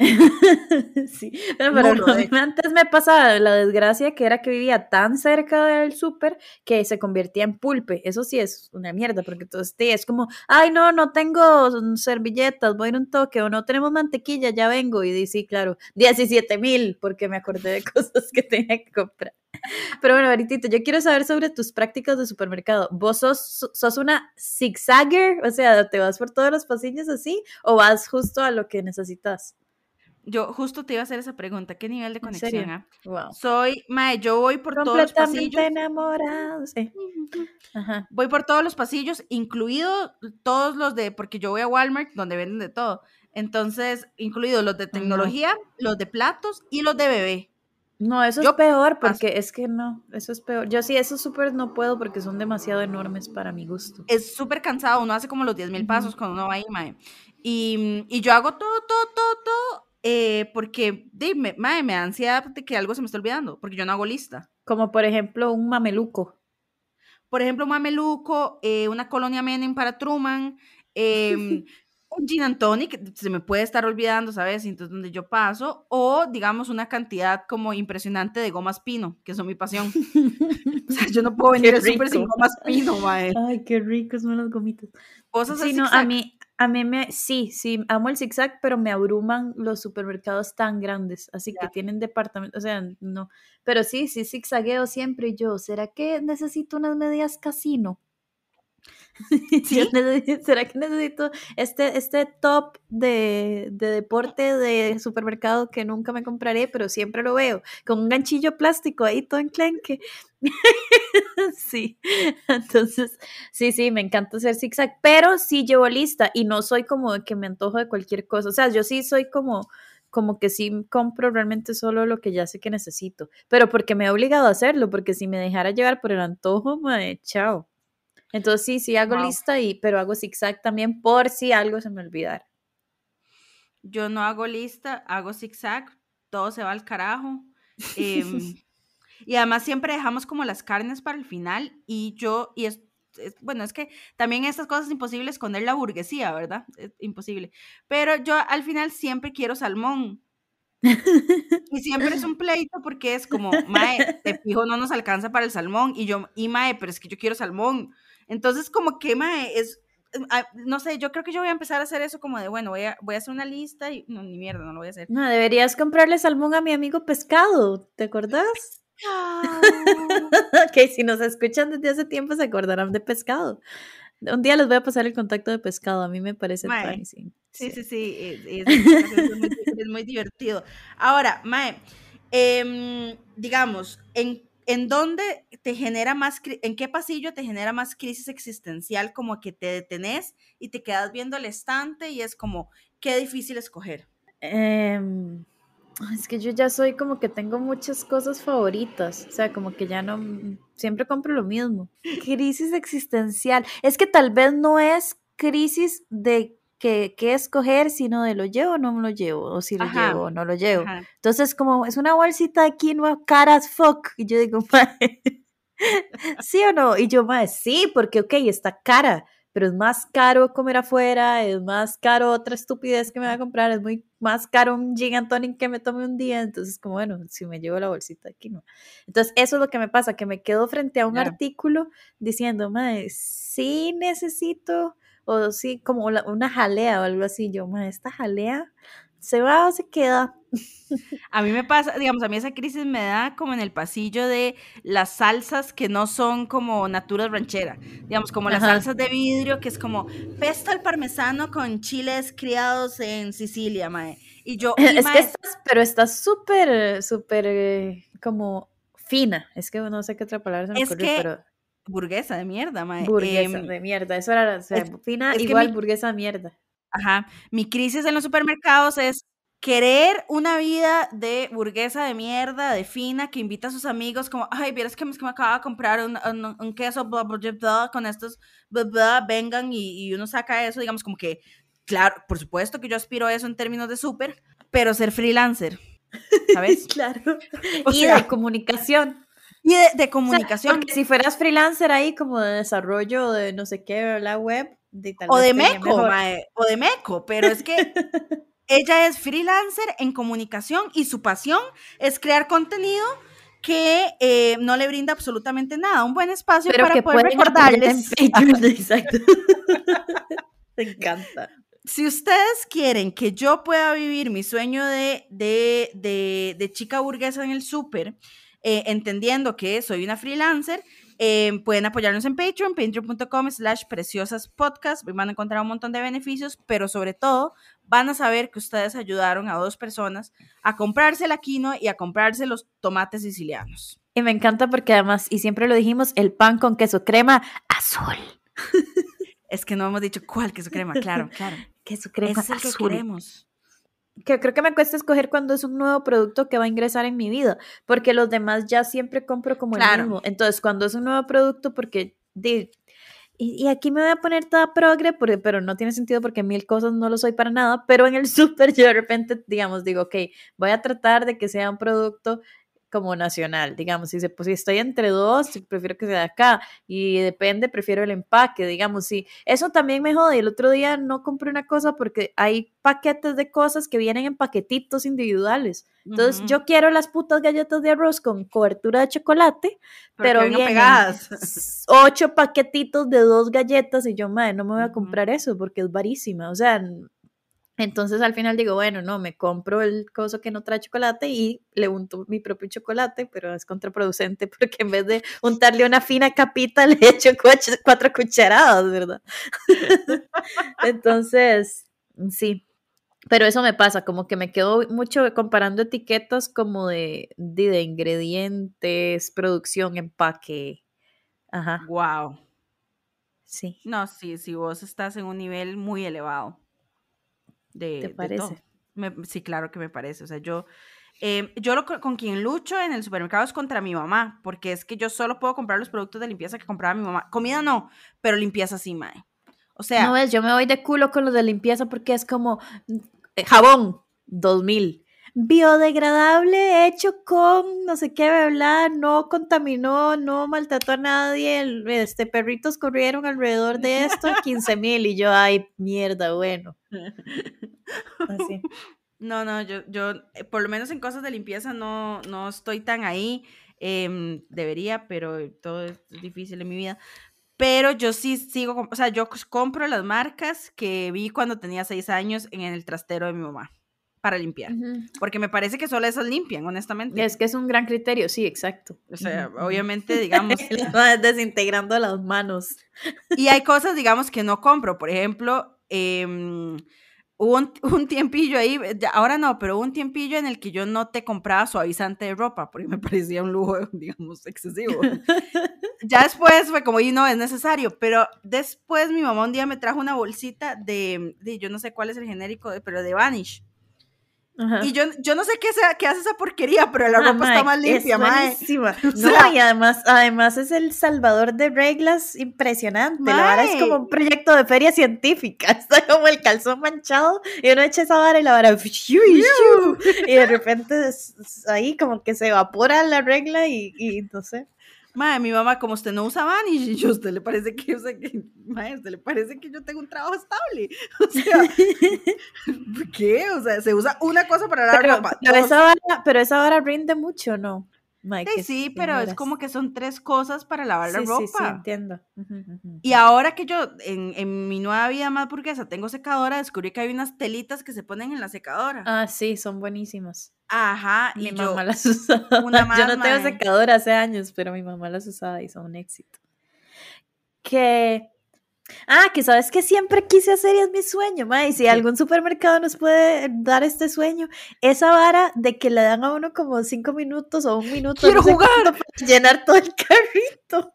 [SPEAKER 2] Sí, no, pero no,
[SPEAKER 1] Nulo,
[SPEAKER 2] a
[SPEAKER 1] de
[SPEAKER 2] mí
[SPEAKER 1] hecho.
[SPEAKER 2] antes me pasaba la desgracia que era que vivía tan cerca del súper que se convertía en pulpe. Eso sí es una mierda, porque entonces sí, es como, ay, no, no tengo servilletas, voy a ir un toque, o no tenemos mantequilla, ya vengo. Y di, sí, claro, diecisiete mil, porque me acordé de cosas que tenía que comprar. Pero bueno, Baritito, yo quiero saber sobre tus prácticas de supermercado. ¿Vos sos, sos una zigzagger? O sea, ¿te vas por todos los pasillos así o vas justo a lo que necesitas?
[SPEAKER 1] Yo justo te iba a hacer esa pregunta, ¿qué nivel de
[SPEAKER 2] ¿En
[SPEAKER 1] conexión?
[SPEAKER 2] serio?
[SPEAKER 1] Ah?
[SPEAKER 2] Wow.
[SPEAKER 1] Soy, mae, yo voy por todos los
[SPEAKER 2] Completamente
[SPEAKER 1] pasillos.
[SPEAKER 2] enamorado. Sí. Ajá.
[SPEAKER 1] Voy por todos los pasillos, incluido todos los de, porque yo voy a Walmart, donde venden de todo. Entonces, incluido los de
[SPEAKER 2] Ajá.
[SPEAKER 1] tecnología, los de platos y los de bebé.
[SPEAKER 2] No, eso es
[SPEAKER 1] Yo
[SPEAKER 2] peor
[SPEAKER 1] paso.
[SPEAKER 2] porque es que no, eso es peor. Yo sí, esos súper no puedo porque son demasiado enormes para mi gusto.
[SPEAKER 1] Es súper cansado, uno hace como los diez mil
[SPEAKER 2] Ujú.
[SPEAKER 1] pasos cuando uno va ahí, mae. Y, y yo hago todo, todo, todo, todo, eh, porque, dime, mae, me da ansiedad de que algo se me está olvidando, porque yo no hago lista.
[SPEAKER 2] Como por ejemplo un mameluco.
[SPEAKER 1] Por ejemplo, un mameluco, eh, una colonia Menem para Truman, eh, un gin and tonic, se me puede estar olvidando, ¿sabes? Entonces, donde yo paso, o digamos una cantidad como impresionante de gomas pino, que son mi pasión. O sea, yo no puedo
[SPEAKER 2] Qué
[SPEAKER 1] venir al súper sin
[SPEAKER 2] rico.
[SPEAKER 1] gomas pino, mae.
[SPEAKER 2] Ay, qué ricos son las gomitas.
[SPEAKER 1] ¿Vos haces
[SPEAKER 2] Sí, no, a
[SPEAKER 1] zigzag?
[SPEAKER 2] mí, a mí me, sí, sí, amo el zigzag, pero me abruman los supermercados tan grandes, así que
[SPEAKER 1] Ya.
[SPEAKER 2] tienen departamentos, o sea, no, pero sí, sí, zigzagueo siempre y yo, ¿será que necesito unas medias casino?
[SPEAKER 1] ¿Sí?
[SPEAKER 2] Necesito, ¿será que necesito este, este top de, de deporte de supermercado que nunca me compraré, pero siempre lo veo, con un ganchillo plástico ahí todo enclenque? Sí, entonces, sí, sí, me encanta hacer zigzag, pero sí llevo lista y no soy como de que me antojo de cualquier cosa, o sea, yo sí soy como, como que sí compro realmente solo lo que ya sé que necesito, pero porque me he obligado a hacerlo, porque si me dejara llevar por el antojo, mae, chao. Entonces sí, sí hago
[SPEAKER 1] Wow.
[SPEAKER 2] lista, y, pero hago zigzag también por si algo se me olvidara.
[SPEAKER 1] Yo no hago lista, hago zigzag, todo se va al carajo. em, y además siempre dejamos como las carnes para el final y yo, y es, es- bueno, es que también estas cosas es imposible esconder la burguesía, ¿verdad? Es imposible. Pero yo al final siempre quiero salmón. Y siempre es un pleito porque es como, mae, de fijo no nos alcanza para el salmón. Y yo, y mae, pero es que yo quiero salmón. Entonces, como que, mae, es, ah, no sé, yo creo que yo voy a empezar a hacer eso como de, bueno, voy a, voy a hacer una lista y, no, ni mierda, no lo voy a hacer.
[SPEAKER 2] No, deberías comprarle salmón a mi amigo Pescado, ¿te acordás?
[SPEAKER 1] Pescado.
[SPEAKER 2] Ok, si nos escuchan desde hace tiempo se acordarán de Pescado. Un día les voy a pasar el contacto de Pescado, a mí me parece
[SPEAKER 1] Mae,
[SPEAKER 2] funny, sí.
[SPEAKER 1] sí,
[SPEAKER 2] Sí.
[SPEAKER 1] sí, sí, es, es- ese podcast es muy, es muy divertido. Ahora, Mae, em, digamos, ¿en, en dónde te genera más, cri- en qué pasillo te genera más crisis existencial, como que te detenés y te quedas viendo el estante y es como, qué difícil escoger?
[SPEAKER 2] Em, es que yo ya soy como que tengo muchas cosas favoritas, o sea, como que ya no, siempre compro lo mismo. Crisis existencial, es que tal vez no es crisis de que, que escoger, sino de lo llevo o no me lo llevo, o si lo
[SPEAKER 1] Ajá,
[SPEAKER 2] llevo o no lo llevo.
[SPEAKER 1] ajá.
[SPEAKER 2] Entonces, como es una bolsita de quinoa cara as fuck, y yo digo, mae, ¿sí o no? Y yo, mae, sí, porque, ok, está cara, pero es más caro comer afuera, es más caro otra estupidez que me va a comprar, es muy más caro un gin and tonic que me tome un día, entonces como, bueno, si me llevo la bolsita aquí, no. Entonces eso es lo que me pasa, que me quedo frente a un
[SPEAKER 1] Ya.
[SPEAKER 2] artículo diciendo, mae, sí necesito, o sí, como la- una jalea o algo así, yo, mae, esta jalea se va o se queda.
[SPEAKER 1] A mí me pasa, digamos, a mí esa crisis me da como en el pasillo de las salsas que no son como natural ranchera, digamos, como las
[SPEAKER 2] Ajá.
[SPEAKER 1] salsas de vidrio, que es como pesto al parmesano con chiles criados en Sicilia, mae. Y yo, y
[SPEAKER 2] Es que
[SPEAKER 1] mae,
[SPEAKER 2] estás, pero estás súper, súper eh, como fina. Es que no sé qué otra palabra se me
[SPEAKER 1] es
[SPEAKER 2] ocurrió,
[SPEAKER 1] que,
[SPEAKER 2] pero
[SPEAKER 1] burguesa de mierda, mae.
[SPEAKER 2] burguesa
[SPEAKER 1] em,
[SPEAKER 2] de mierda. Eso era, o sea,
[SPEAKER 1] es,
[SPEAKER 2] fina
[SPEAKER 1] es que
[SPEAKER 2] igual
[SPEAKER 1] mi,
[SPEAKER 2] burguesa de mierda.
[SPEAKER 1] ajá, mi crisis en los supermercados es querer una vida de burguesa de mierda, de fina, que invita a sus amigos como, ay, vieras que me, es que me acabo de comprar un, un- un queso, bla, bla, bla, bla, con estos, bla, bla, vengan y, y uno saca eso, digamos como que, claro, por supuesto que yo aspiro a eso en términos de súper, pero ser freelancer, ¿sabes?
[SPEAKER 2] Claro.
[SPEAKER 1] O
[SPEAKER 2] Y de
[SPEAKER 1] sea,
[SPEAKER 2] comunicación.
[SPEAKER 1] y de, de
[SPEAKER 2] O sea,
[SPEAKER 1] comunicación,
[SPEAKER 2] porque si fueras freelancer ahí como de desarrollo de no sé qué, la web, de, tal
[SPEAKER 1] o
[SPEAKER 2] vez
[SPEAKER 1] de
[SPEAKER 2] te iría
[SPEAKER 1] meco,
[SPEAKER 2] mejor.
[SPEAKER 1] mae, o de meco, pero es que ella es freelancer en comunicación y su pasión es crear contenido que eh, no le brinda absolutamente nada, un buen espacio
[SPEAKER 2] Pero
[SPEAKER 1] para
[SPEAKER 2] que
[SPEAKER 1] poder
[SPEAKER 2] pueden apoyar en
[SPEAKER 1] recordarles.
[SPEAKER 2] Patreon, exacto. Me encanta.
[SPEAKER 1] Si ustedes quieren que yo pueda vivir mi sueño de, de, de, de chica burguesa en el súper, eh, entendiendo que soy una freelancer, eh, pueden apoyarnos en Patreon, patreon.com slash preciosas podcast, van a encontrar un montón de beneficios, pero sobre todo van a saber que ustedes ayudaron a dos personas a comprarse la quinoa y a comprarse los tomates sicilianos.
[SPEAKER 2] Y me encanta porque además, y siempre lo dijimos, el pan con queso crema azul.
[SPEAKER 1] Es que no hemos dicho cuál queso crema, claro, claro.
[SPEAKER 2] Queso
[SPEAKER 1] Ese
[SPEAKER 2] crema
[SPEAKER 1] es el que
[SPEAKER 2] azul.
[SPEAKER 1] queremos.
[SPEAKER 2] Que creo que me cuesta escoger cuando es un nuevo producto que va a ingresar en mi vida, porque los demás ya siempre compro como el
[SPEAKER 1] Claro.
[SPEAKER 2] mismo. Entonces, cuando es un nuevo producto, porque de, y, y aquí me voy a poner toda progre, porque, pero no tiene sentido porque mil cosas no lo soy para nada, pero en el súper yo de repente, digamos, digo, ok, voy a tratar de que sea un producto como nacional, digamos, si, se, pues, si estoy entre dos, prefiero que sea de acá, y depende, prefiero el empaque, digamos, sí, eso también me jode, el otro día no compré una cosa porque hay paquetes de cosas que vienen en paquetitos individuales, entonces
[SPEAKER 1] Ujú.
[SPEAKER 2] yo quiero las putas galletas de arroz con cobertura de chocolate,
[SPEAKER 1] Pero que
[SPEAKER 2] pero
[SPEAKER 1] vengan
[SPEAKER 2] vienen
[SPEAKER 1] pegadas.
[SPEAKER 2] ocho paquetitos de dos galletas y yo, madre, no me voy a
[SPEAKER 1] Ujú.
[SPEAKER 2] comprar eso porque es varísima, o sea, Entonces al final digo, bueno, no, me compro el coso que no trae chocolate y le unto mi propio chocolate, pero es contraproducente porque en vez de untarle una fina capita, le echo cuach- cuatro cucharadas, ¿verdad? Entonces, sí, pero eso me pasa, como que me quedo mucho comparando etiquetas como de, de, de ingredientes, producción, empaque. Ajá,
[SPEAKER 1] Wow.
[SPEAKER 2] sí,
[SPEAKER 1] No, sí, sí, vos estás en un nivel muy elevado
[SPEAKER 2] ¿te
[SPEAKER 1] de, de todo.
[SPEAKER 2] parece?
[SPEAKER 1] Me- sí, claro que me parece. O sea, yo, eh, yo lo, co- con quien lucho en el supermercado es contra mi mamá, porque es que yo solo puedo comprar los productos de limpieza que compraba mi mamá. Comida no, pero limpieza sí, mae. O
[SPEAKER 2] No
[SPEAKER 1] sea,
[SPEAKER 2] ves, yo me voy de culo con lo de limpieza porque es como eh, jabón dos mil. Biodegradable, hecho con no sé qué, bla, no contaminó, no maltrató a nadie. el- Este, perritos corrieron alrededor de esto, quince mil. Y yo, ay, mierda, bueno. Así.
[SPEAKER 1] no, no, yo, yo, eh, por lo menos en cosas de limpieza no, no estoy tan ahí. Em, debería, pero todo es difícil en mi vida. Pero yo sí sigo, com- o sea, yo cos- compro las marcas que vi cuando tenía seis años en el trastero de mi mamá para limpiar.
[SPEAKER 2] Ujú.
[SPEAKER 1] Porque me parece que solo esas limpian, honestamente.
[SPEAKER 2] Es que es un gran criterio, sí, exacto.
[SPEAKER 1] O
[SPEAKER 2] Ujú,
[SPEAKER 1] sea,
[SPEAKER 2] ujú.
[SPEAKER 1] obviamente, digamos,
[SPEAKER 2] Las madres desintegrando las manos.
[SPEAKER 1] y hay cosas, digamos, que no compro. Por ejemplo, em, hubo un, un tiempillo ahí, ya- ahora no, pero hubo un tiempillo en el que yo no te compraba suavizante de ropa, porque me parecía un lujo, digamos, excesivo. Ya después fue como, y no, es necesario, pero después mi mamá un día me trajo una bolsita de, de yo no sé cuál es el genérico, de- pero de Vanish. Y
[SPEAKER 2] Ajá.
[SPEAKER 1] yo, yo no sé qué, sea, qué hace esa porquería, pero la
[SPEAKER 2] Ah,
[SPEAKER 1] ropa está
[SPEAKER 2] mae,
[SPEAKER 1] más
[SPEAKER 2] es
[SPEAKER 1] limpia, mae.
[SPEAKER 2] buenísima.
[SPEAKER 1] O
[SPEAKER 2] No, y
[SPEAKER 1] sea,
[SPEAKER 2] además, además es el salvador de reglas impresionante. La vara es como
[SPEAKER 1] mae.
[SPEAKER 2] un proyecto de feria científica. Está como el calzón manchado y uno echa esa vara y la vara ¡fiu! ¡Fiu! Y de repente es- es ahí como que se evapora la regla y, y no sé.
[SPEAKER 1] Mae, mi mamá, como usted no usa Vanish, y yo, ¿a usted le parece que, o sea, que, mae, ¿a usted le parece que yo tengo un trabajo estable? O sea, ¿qué? O sea, se usa una cosa para la
[SPEAKER 2] Pero,
[SPEAKER 1] ropa,
[SPEAKER 2] pero esa
[SPEAKER 1] dos.
[SPEAKER 2] vara, pero esa vara rinde mucho, ¿no? Mae,
[SPEAKER 1] Sí,
[SPEAKER 2] qué
[SPEAKER 1] sí, pero es
[SPEAKER 2] señoras.
[SPEAKER 1] como que son tres cosas para lavar la
[SPEAKER 2] Sí, sí, sí,
[SPEAKER 1] ropa.
[SPEAKER 2] entiendo. Ujú, ujú,
[SPEAKER 1] Y
[SPEAKER 2] ujú.
[SPEAKER 1] ahora que yo en, en mi nueva vida más burguesa tengo secadora, descubrí que hay unas telitas que se ponen en la secadora.
[SPEAKER 2] Ah, sí, son buenísimas.
[SPEAKER 1] Ajá,
[SPEAKER 2] Mi
[SPEAKER 1] y
[SPEAKER 2] mamá
[SPEAKER 1] yo,
[SPEAKER 2] las usaba.
[SPEAKER 1] una
[SPEAKER 2] Yo
[SPEAKER 1] más,
[SPEAKER 2] no tengo
[SPEAKER 1] mae.
[SPEAKER 2] secadora hace años, pero mi mamá las usaba y son un éxito. Que, ah, que sabes que siempre quise hacer y es mi sueño, ma. Y si
[SPEAKER 1] ¿Qué?
[SPEAKER 2] algún supermercado nos puede dar este sueño, esa vara de que le dan a uno como cinco minutos o un minuto, no
[SPEAKER 1] ¡Quiero
[SPEAKER 2] sé
[SPEAKER 1] jugar!
[SPEAKER 2] cuánto, para llenar todo el carrito.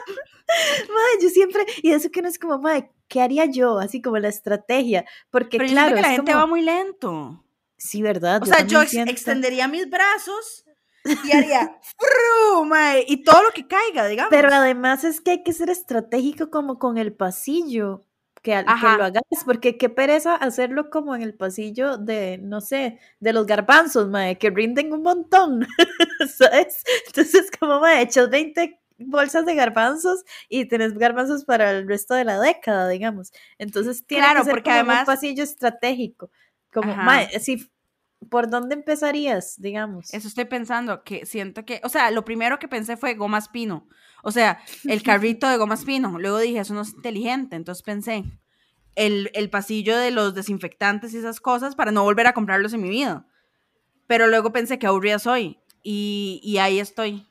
[SPEAKER 2] Ma, yo siempre, y eso que no es como, ma, ¿qué haría yo? Así como la estrategia, porque
[SPEAKER 1] Pero yo siento
[SPEAKER 2] claro,
[SPEAKER 1] que la
[SPEAKER 2] es
[SPEAKER 1] gente va
[SPEAKER 2] como,
[SPEAKER 1] muy lento.
[SPEAKER 2] sí, ¿verdad?
[SPEAKER 1] O
[SPEAKER 2] Yo
[SPEAKER 1] sea, yo
[SPEAKER 2] también
[SPEAKER 1] ex-
[SPEAKER 2] siento.
[SPEAKER 1] extendería mis brazos y haría ¡fru! Mae, y todo lo que caiga,
[SPEAKER 2] Pero
[SPEAKER 1] digamos.
[SPEAKER 2] además es que hay que ser estratégico como con el pasillo, que, al- que lo
[SPEAKER 1] Ajá.
[SPEAKER 2] hagas, porque qué pereza hacerlo como en el pasillo de, no sé, de los garbanzos, mae, que rinden un montón, ¿sabes? Entonces, como, mae, echas veinte bolsas de garbanzos y tenés garbanzos para el resto de la década, digamos. Entonces, tiene que
[SPEAKER 1] Claro,
[SPEAKER 2] ser
[SPEAKER 1] porque
[SPEAKER 2] como en un
[SPEAKER 1] además,
[SPEAKER 2] pasillo estratégico, como, mae,
[SPEAKER 1] ajá,
[SPEAKER 2] si, ¿por dónde empezarías, digamos?
[SPEAKER 1] eso estoy pensando, que siento que, o sea, lo primero que pensé fue gomas pino, o sea, el carrito de gomas pino, luego dije, eso no es inteligente, entonces pensé, el, el pasillo de los desinfectantes y esas cosas para no volver a comprarlos en mi vida, pero luego pensé que aburrida soy, y, y ahí estoy,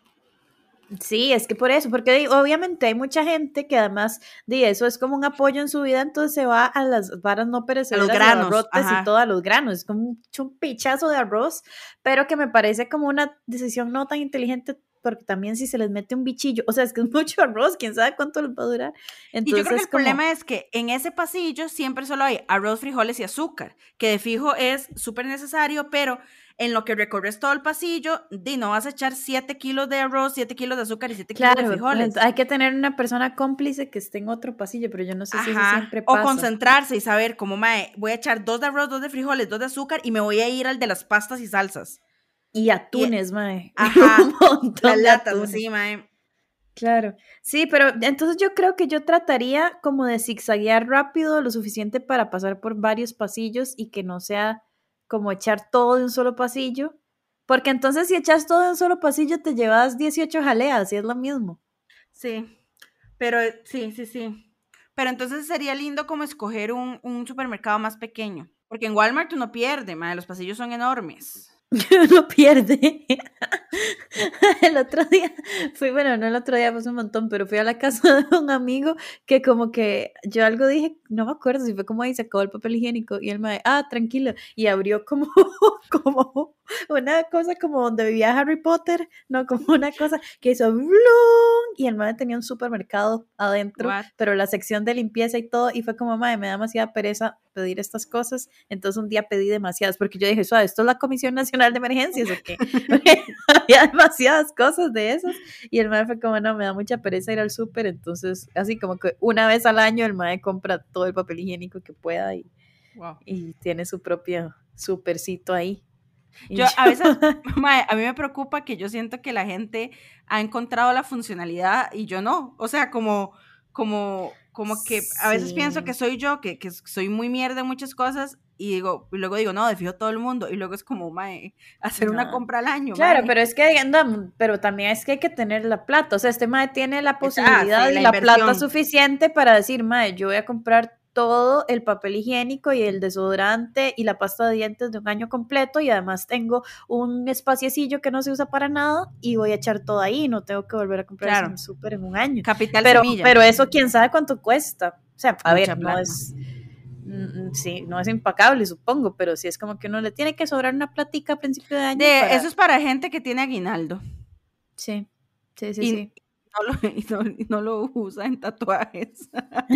[SPEAKER 2] Sí, es que por eso, porque di- obviamente hay mucha gente que además de eso es como un apoyo en su vida, entonces se va a las varas no
[SPEAKER 1] a los
[SPEAKER 2] perecederas y
[SPEAKER 1] granos,
[SPEAKER 2] abarrotes y todo
[SPEAKER 1] ajá,
[SPEAKER 2] a los granos, es como un chumpichazo de arroz, pero que me parece como una decisión no tan inteligente porque también si se les mete un bichillo, o sea, es que es mucho arroz, quién sabe cuánto les va a durar,
[SPEAKER 1] y yo creo que
[SPEAKER 2] entonces
[SPEAKER 1] el
[SPEAKER 2] como,
[SPEAKER 1] problema es que en ese pasillo siempre solo hay arroz, frijoles y azúcar, que de fijo es súper necesario, pero en lo que recorres todo el pasillo, di, no vas a echar siete kilos de arroz, siete kilos de azúcar y siete kilos de
[SPEAKER 2] claro, ent-
[SPEAKER 1] frijoles.
[SPEAKER 2] hay que tener una persona cómplice que esté en otro pasillo, pero yo no sé si eso
[SPEAKER 1] Ajá.
[SPEAKER 2] siempre
[SPEAKER 1] O
[SPEAKER 2] pasa.
[SPEAKER 1] concentrarse y saber, como, mae, voy a echar dos de arroz, dos de frijoles, dos de azúcar y me voy a ir al de las pastas y salsas.
[SPEAKER 2] Y
[SPEAKER 1] Y,
[SPEAKER 2] atunes, mae, un
[SPEAKER 1] ajá, las
[SPEAKER 2] montón de
[SPEAKER 1] latas
[SPEAKER 2] atunes.
[SPEAKER 1] así, mae.
[SPEAKER 2] Claro, sí, pero entonces yo creo que yo trataría como de zigzaguear rápido lo suficiente para pasar por varios pasillos y que no sea como echar todo de un solo pasillo, porque entonces si echas todo de un solo pasillo te llevas dieciocho jaleas y es lo mismo.
[SPEAKER 1] Sí, pero sí, sí, sí. Pero entonces sería lindo como escoger un, un supermercado más pequeño. Porque en Walmart uno pierde, mae, los pasillos son enormes.
[SPEAKER 2] Uno pierde. El otro día fui, bueno, no el otro día, pues un montón, pero fui a la casa de un amigo que como que yo algo dije, no me acuerdo si fue como ahí, sacó el papel higiénico y él me dijo, ah, tranquilo, y abrió como, como una cosa como donde vivía Harry Potter, no, como una cosa que hizo ¡blum! Y el madre tenía un supermercado adentro,
[SPEAKER 1] What?
[SPEAKER 2] pero la sección de limpieza y todo, y fue como, madre, me da demasiada pereza pedir estas cosas, entonces un día pedí demasiadas, porque yo dije, suave, ¿esto es la Comisión Nacional de Emergencias o qué? Había demasiadas cosas de esas, y el madre fue como, no, me da mucha pereza ir al súper, entonces, así como que una vez al año el madre compra todo el papel higiénico que pueda y,
[SPEAKER 1] Wow.
[SPEAKER 2] y tiene su propio supercito ahí. Y
[SPEAKER 1] Yo, a veces, mae, a mí me preocupa que yo siento que la gente ha encontrado la funcionalidad y yo no. O sea, como, como, como que a veces
[SPEAKER 2] Sí.
[SPEAKER 1] pienso que soy yo, que, que soy muy mierda en muchas cosas y digo, y luego digo, no, de fijo todo el mundo. Y luego es como, mae, hacer
[SPEAKER 2] No.
[SPEAKER 1] una compra al año.
[SPEAKER 2] Claro,
[SPEAKER 1] mae.
[SPEAKER 2] pero es que anda, pero también es que hay que tener la plata. O sea, este mae tiene la posibilidad
[SPEAKER 1] Ah, sí,
[SPEAKER 2] y
[SPEAKER 1] la
[SPEAKER 2] la
[SPEAKER 1] inversión.
[SPEAKER 2] plata suficiente para decir, mae, yo voy a comprar todo el papel higiénico y el desodorante y la pasta de dientes de un año completo y además tengo un espaciecillo que no se usa para nada y voy a echar todo ahí, no tengo que volver a comprar
[SPEAKER 1] Claro.
[SPEAKER 2] eso en súper en un año.
[SPEAKER 1] Capital
[SPEAKER 2] Pero,
[SPEAKER 1] semilla.
[SPEAKER 2] pero eso quién sabe cuánto cuesta. O sea, a
[SPEAKER 1] Mucha
[SPEAKER 2] ver, no
[SPEAKER 1] plata.
[SPEAKER 2] es, mm, sí, no es impecable, supongo, pero sí es como que uno le tiene que sobrar una platica a principio de año.
[SPEAKER 1] De,
[SPEAKER 2] para...
[SPEAKER 1] Eso es para gente que tiene aguinaldo.
[SPEAKER 2] Sí, sí, sí,
[SPEAKER 1] y,
[SPEAKER 2] sí.
[SPEAKER 1] No lo, y, no, y no lo usa en tatuajes.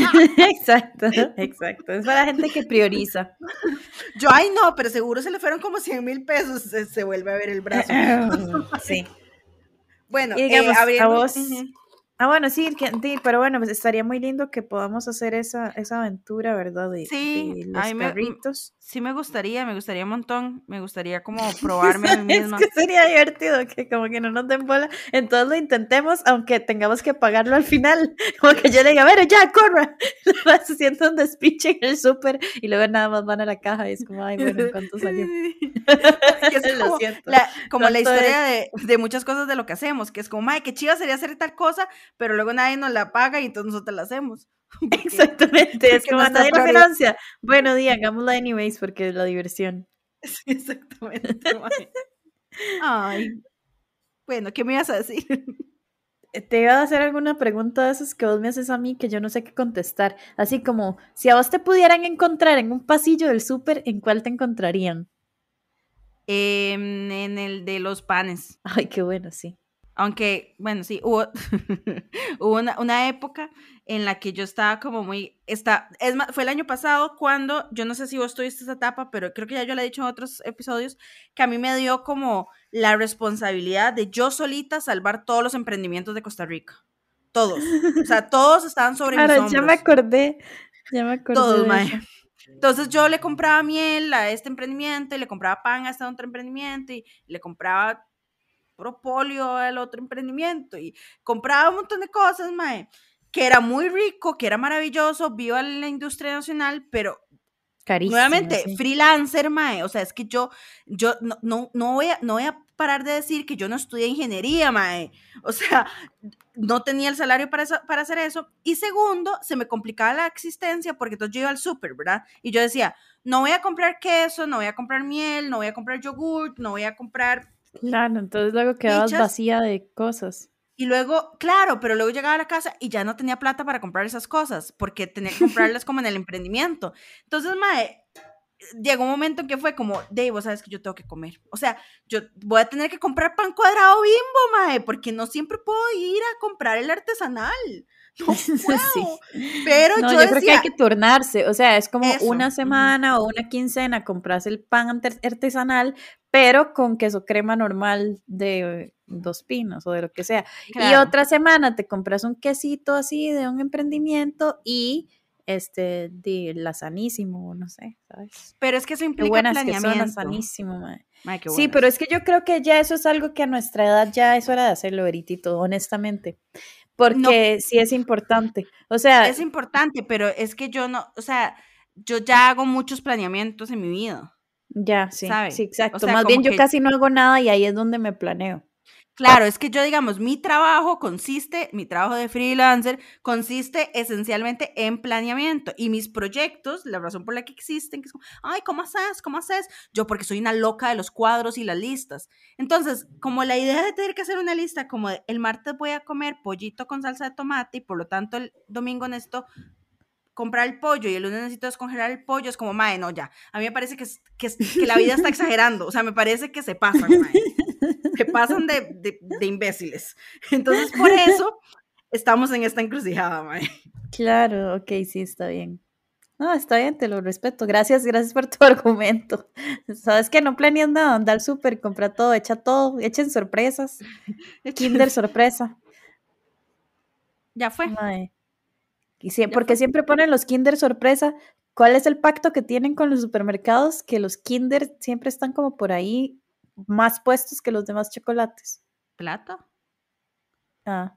[SPEAKER 2] Exacto, exacto. Es para gente que prioriza.
[SPEAKER 1] Yo, ay, no, pero seguro se le fueron como cien mil pesos. Se, se vuelve a ver el brazo.
[SPEAKER 2] Sí.
[SPEAKER 1] Bueno,
[SPEAKER 2] Y digamos,
[SPEAKER 1] eh, abriendo.
[SPEAKER 2] a vos.
[SPEAKER 1] Uh-huh.
[SPEAKER 2] Ah, bueno, sí, que, sí, pero bueno, pues estaría muy lindo que podamos hacer esa, esa aventura, ¿verdad? De,
[SPEAKER 1] Sí,
[SPEAKER 2] de
[SPEAKER 1] a
[SPEAKER 2] los
[SPEAKER 1] mí me,
[SPEAKER 2] carritos.
[SPEAKER 1] sí me gustaría, me gustaría un montón, me gustaría como probarme a mí
[SPEAKER 2] Es
[SPEAKER 1] misma.
[SPEAKER 2] que sería divertido que como que no nos den bola, entonces lo intentemos, aunque tengamos que pagarlo al final, como que yo le diga, a ver, ya, corra, se sienta un despiche en el súper y luego nada más van a la caja y es como, ay, bueno, ¿en cuánto salió?
[SPEAKER 1] Que es
[SPEAKER 2] Lo
[SPEAKER 1] como
[SPEAKER 2] siento.
[SPEAKER 1] la, como la
[SPEAKER 2] ¿Cuánto
[SPEAKER 1] historia de, de muchas cosas de lo que hacemos, que es como, ay, qué chiva sería hacer tal cosa, pero luego nadie nos la paga y entonces nosotros la hacemos. Porque,
[SPEAKER 2] Exactamente, es
[SPEAKER 1] porque
[SPEAKER 2] como
[SPEAKER 1] nuestra
[SPEAKER 2] nadie la
[SPEAKER 1] prioridad.
[SPEAKER 2] financia. Bueno, di, hagámosla anyways porque es la diversión.
[SPEAKER 1] Sí, exactamente. Mae. Ay, bueno, ¿qué me ibas a decir?
[SPEAKER 2] Te iba a hacer alguna pregunta de esas que vos me haces a mí que yo no sé qué contestar. Así como, si a vos te pudieran encontrar en un pasillo del súper, ¿en cuál te encontrarían?
[SPEAKER 1] Eh, en el de los panes.
[SPEAKER 2] Ay, qué bueno, sí.
[SPEAKER 1] Aunque, bueno, sí, hubo, hubo una, una época en la que yo estaba como muy, está, es más, fue el año pasado cuando, yo no sé si vos tuviste esa etapa, pero creo que ya yo la he dicho en otros episodios, que a mí me dio como la responsabilidad de yo solita salvar todos los emprendimientos de Costa Rica. Todos. O sea, todos estaban sobre
[SPEAKER 2] Claro,
[SPEAKER 1] mis hombros.
[SPEAKER 2] ya me acordé, ya me acordé
[SPEAKER 1] Todos,
[SPEAKER 2] de
[SPEAKER 1] mae.
[SPEAKER 2] eso.
[SPEAKER 1] Entonces yo le compraba miel a este emprendimiento y le compraba pan a este otro emprendimiento y le compraba propóleo al otro emprendimiento y compraba un montón de cosas, mae, que era muy rico, que era maravilloso, viva la industria nacional, pero
[SPEAKER 2] Carísimo,
[SPEAKER 1] nuevamente,
[SPEAKER 2] sí.
[SPEAKER 1] freelancer, mae, o sea, es que yo, yo no, no, no, voy a, no voy a parar de decir que yo no estudié ingeniería, mae, o sea, no tenía el salario para, eso, para hacer eso, y segundo, se me complicaba la existencia porque entonces yo iba al súper, ¿verdad? Y yo decía, no voy a comprar queso, no voy a comprar miel, no voy a comprar yogur, no voy a comprar...
[SPEAKER 2] Claro, entonces luego quedabas
[SPEAKER 1] Fichas.
[SPEAKER 2] vacía de cosas.
[SPEAKER 1] Y luego, claro, pero luego llegaba a la casa y ya no tenía plata para comprar esas cosas, porque tenía que comprarlas como en el emprendimiento. Entonces, mae, llegó un momento en que fue como, Dave, vos sabes que yo tengo que comer. O sea, yo voy a tener que comprar pan cuadrado Bimbo, mae, porque no siempre puedo ir a comprar el artesanal. No puedo. Sí. Pero
[SPEAKER 2] no,
[SPEAKER 1] yo,
[SPEAKER 2] yo
[SPEAKER 1] decía,
[SPEAKER 2] creo que hay que turnarse. O sea, es como
[SPEAKER 1] eso.
[SPEAKER 2] una semana uh-huh. o una quincena compras el pan artesanal, pero con queso crema normal de Dos Pinos o de lo que sea. Claro. Y otra semana te compras un quesito así de un emprendimiento y este de la Sanísimo, no sé, ¿sabes?
[SPEAKER 1] Pero es que eso implica
[SPEAKER 2] qué buenas
[SPEAKER 1] planeamiento.
[SPEAKER 2] Que son las Sanísimo, madre.
[SPEAKER 1] Ay, qué
[SPEAKER 2] sí, pero es que yo creo que ya eso es algo que a nuestra edad ya es hora de hacerlo, veritito, honestamente. Porque no, sí es importante. O sea,
[SPEAKER 1] es importante, pero es que yo no, o sea, yo ya hago muchos planeamientos en mi vida.
[SPEAKER 2] Ya, sí,
[SPEAKER 1] ¿sabe?
[SPEAKER 2] sí, exacto.
[SPEAKER 1] O sea,
[SPEAKER 2] más bien yo
[SPEAKER 1] que...
[SPEAKER 2] casi no hago nada y ahí es donde me planeo.
[SPEAKER 1] Claro, es que yo, digamos, mi trabajo consiste, mi trabajo de freelancer consiste esencialmente en planeamiento y mis proyectos, la razón por la que existen, que es como, ay, ¿cómo haces? ¿Cómo haces? Yo porque soy una loca de los cuadros y las listas. Entonces, como la idea de tener que hacer una lista, como de, el martes voy a comer pollito con salsa de tomate y por lo tanto el domingo necesito comprar el pollo y el lunes necesito descongelar el pollo, es como, mae, no, ya. A mí me parece que, que, que la vida está exagerando, o sea, me parece que se pasan, mae. Se pasan de, de, de imbéciles. Entonces, por eso estamos en esta encrucijada, mae.
[SPEAKER 2] Claro, ok, sí, está bien. No, está bien, te lo respeto. Gracias, gracias por tu argumento. Sabes que no planeas nada, anda al súper, compra todo, echa todo, echen sorpresas. Kinder sorpresa.
[SPEAKER 1] Ya fue.
[SPEAKER 2] Mae. Y sí, porque siempre ponen los Kinder sorpresa. ¿Cuál es el pacto que tienen con los supermercados? Que los Kinder siempre están como por ahí más puestos que los demás chocolates.
[SPEAKER 1] ¿Plata?
[SPEAKER 2] Ah.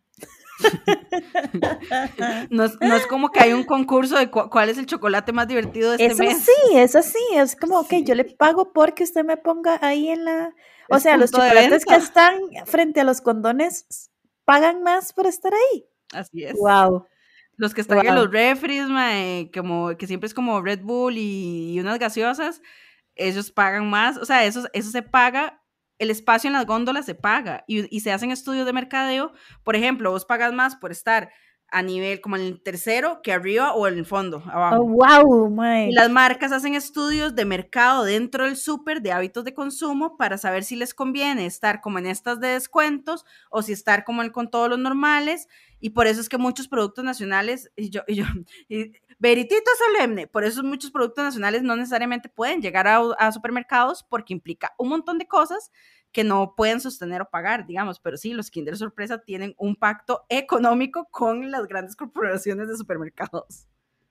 [SPEAKER 1] no, es, no es como que hay un concurso de cu cuál es el chocolate más divertido de este
[SPEAKER 2] eso
[SPEAKER 1] mes.
[SPEAKER 2] Eso sí, eso sí, es como, ok, sí. Yo le pago porque usted me ponga ahí en la... O
[SPEAKER 1] es
[SPEAKER 2] sea, los chocolates que están frente a los condones pagan más por estar ahí.
[SPEAKER 1] Así es.
[SPEAKER 2] Wow.
[SPEAKER 1] Los que están wow. en los refries, mae, como, que siempre es como Red Bull y, y unas gaseosas, ellos pagan más, o sea, eso, eso se paga, el espacio en las góndolas se paga, y, y se hacen estudios de mercadeo, por ejemplo, vos pagas más por estar a nivel como en el tercero que arriba o en el fondo, abajo.
[SPEAKER 2] Oh, wow, my.
[SPEAKER 1] Y las marcas hacen estudios de mercado dentro del súper de hábitos de consumo para saber si les conviene estar como en estas de descuentos o si estar como en, con todos los normales, y por eso es que muchos productos nacionales, y yo, y yo, y, veritito solemne, por eso muchos productos nacionales no necesariamente pueden llegar a, a supermercados porque implica un montón de cosas que no pueden sostener o pagar, digamos, pero sí, los Kinder Sorpresa tienen un pacto económico con las grandes corporaciones de supermercados.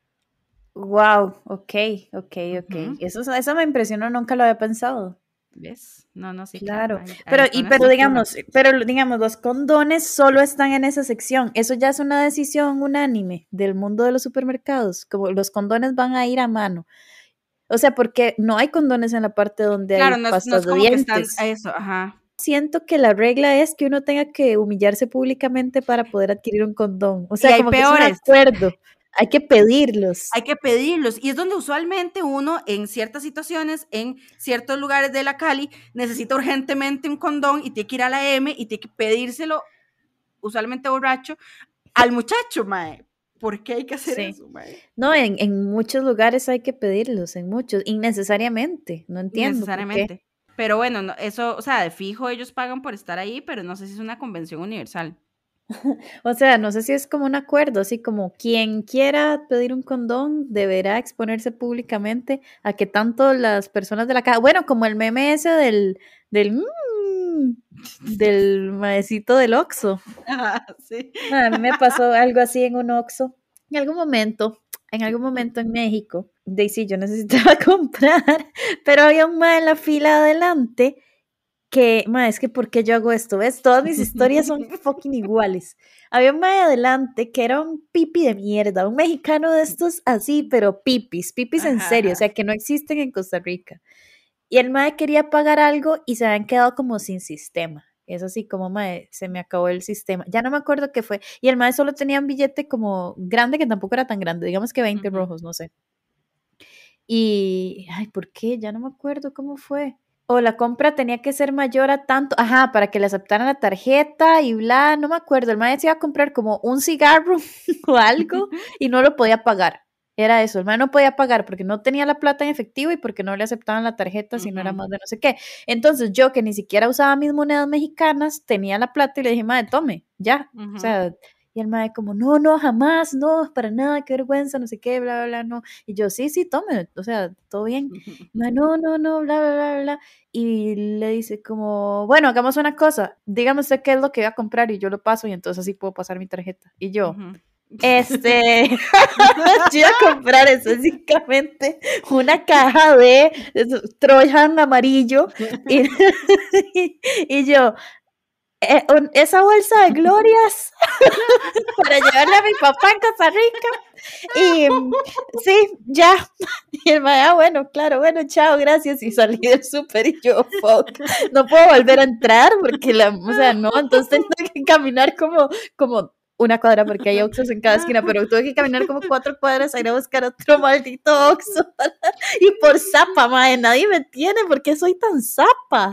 [SPEAKER 2] Wow, ok, ok, ok. Uh-huh. Eso, eso me impresionó, nunca lo había pensado.
[SPEAKER 1] ¿Ves? No, no, sí.
[SPEAKER 2] Claro, claro. pero, y, pero digamos, pero digamos, los condones solo están en esa sección. Eso ya es una decisión unánime del mundo de los supermercados, como los condones van a ir a mano. O sea, porque no hay condones en la parte donde
[SPEAKER 1] claro,
[SPEAKER 2] hay
[SPEAKER 1] no es,
[SPEAKER 2] pastas
[SPEAKER 1] no es
[SPEAKER 2] de
[SPEAKER 1] como
[SPEAKER 2] dientes.
[SPEAKER 1] Que están eso, ajá.
[SPEAKER 2] Siento que la regla es que uno tenga que humillarse públicamente para poder adquirir un condón. O sea, como peores. Que es un acuerdo. Hay que pedirlos.
[SPEAKER 1] Hay que pedirlos. Y es donde usualmente uno, en ciertas situaciones, en ciertos lugares de la Cali, necesita urgentemente un condón y tiene que ir a la M y tiene que pedírselo, usualmente borracho, al muchacho, mae. ¿Por qué hay que hacer sí. eso, mae?
[SPEAKER 2] No, en, en muchos lugares hay que pedirlos, en muchos, innecesariamente, no entiendo.
[SPEAKER 1] Innecesariamente. Pero bueno, no, eso, o sea, de fijo ellos pagan por estar ahí, pero no sé si es una convención universal.
[SPEAKER 2] O sea, no sé si es como un acuerdo, así como quien quiera pedir un condón deberá exponerse públicamente a que tanto las personas de la casa, bueno, como el meme ese del, del, mmm, del maecito del Oxxo.
[SPEAKER 1] Ah, sí.
[SPEAKER 2] A mí me pasó algo así en un Oxxo, en algún momento, en algún momento en México, Daisy, yo necesitaba comprar, pero había un mae en la fila adelante que, ma, es que ¿por qué yo hago esto? ¿Ves? Todas mis historias son fucking iguales. Había un mae adelante que era un pipi de mierda, un mexicano de estos así, pero pipis, pipis en serio, o sea, que no existen en Costa Rica. Y el mae quería pagar algo y se habían quedado como sin sistema. Es así como, mae, se me acabó el sistema. Ya no me acuerdo qué fue. Y el mae solo tenía un billete como grande, que tampoco era tan grande, digamos que veinte uh-huh. rojos, no sé. Y, ay, ¿por qué? Ya no me acuerdo cómo fue. O la compra tenía que ser mayor a tanto, ajá, para que le aceptaran la tarjeta y bla, no me acuerdo, el maestro iba a comprar como un cigarro o algo y no lo podía pagar, era eso, el maestro no podía pagar porque no tenía la plata en efectivo y porque no le aceptaban la tarjeta si uh-huh. no era más de no sé qué, entonces yo que ni siquiera usaba mis monedas mexicanas, tenía la plata y le dije, madre, tome, ya, uh-huh. o sea, y el mae como, no, no, jamás, no, para nada, qué vergüenza, no sé qué, bla, bla, bla, no. Y yo, sí, sí, tome, o sea, todo bien. Y mae, no, no, no, bla, bla, bla, bla. Y le dice como, bueno, hagamos una cosa, dígame usted qué es lo que voy a comprar y yo lo paso y entonces así puedo pasar mi tarjeta. Y yo, uh-huh. este, yo iba a comprar específicamente una caja de Trojan amarillo y, y, y yo, eh, un, esa bolsa de glorias para llevarle a mi papá en Costa Rica. Y sí, ya. Y el mae, ah, bueno, claro, bueno, chao, gracias. Y salí del súper y yo, fuck, no puedo volver a entrar porque la, o sea, no, entonces tengo que caminar como, como una cuadra porque hay Oxxos en cada esquina, pero tuve que caminar como cuatro cuadras a ir a buscar otro maldito Oxxo. Y por zapa, mae, nadie me tiene, ¿por qué soy tan zapa?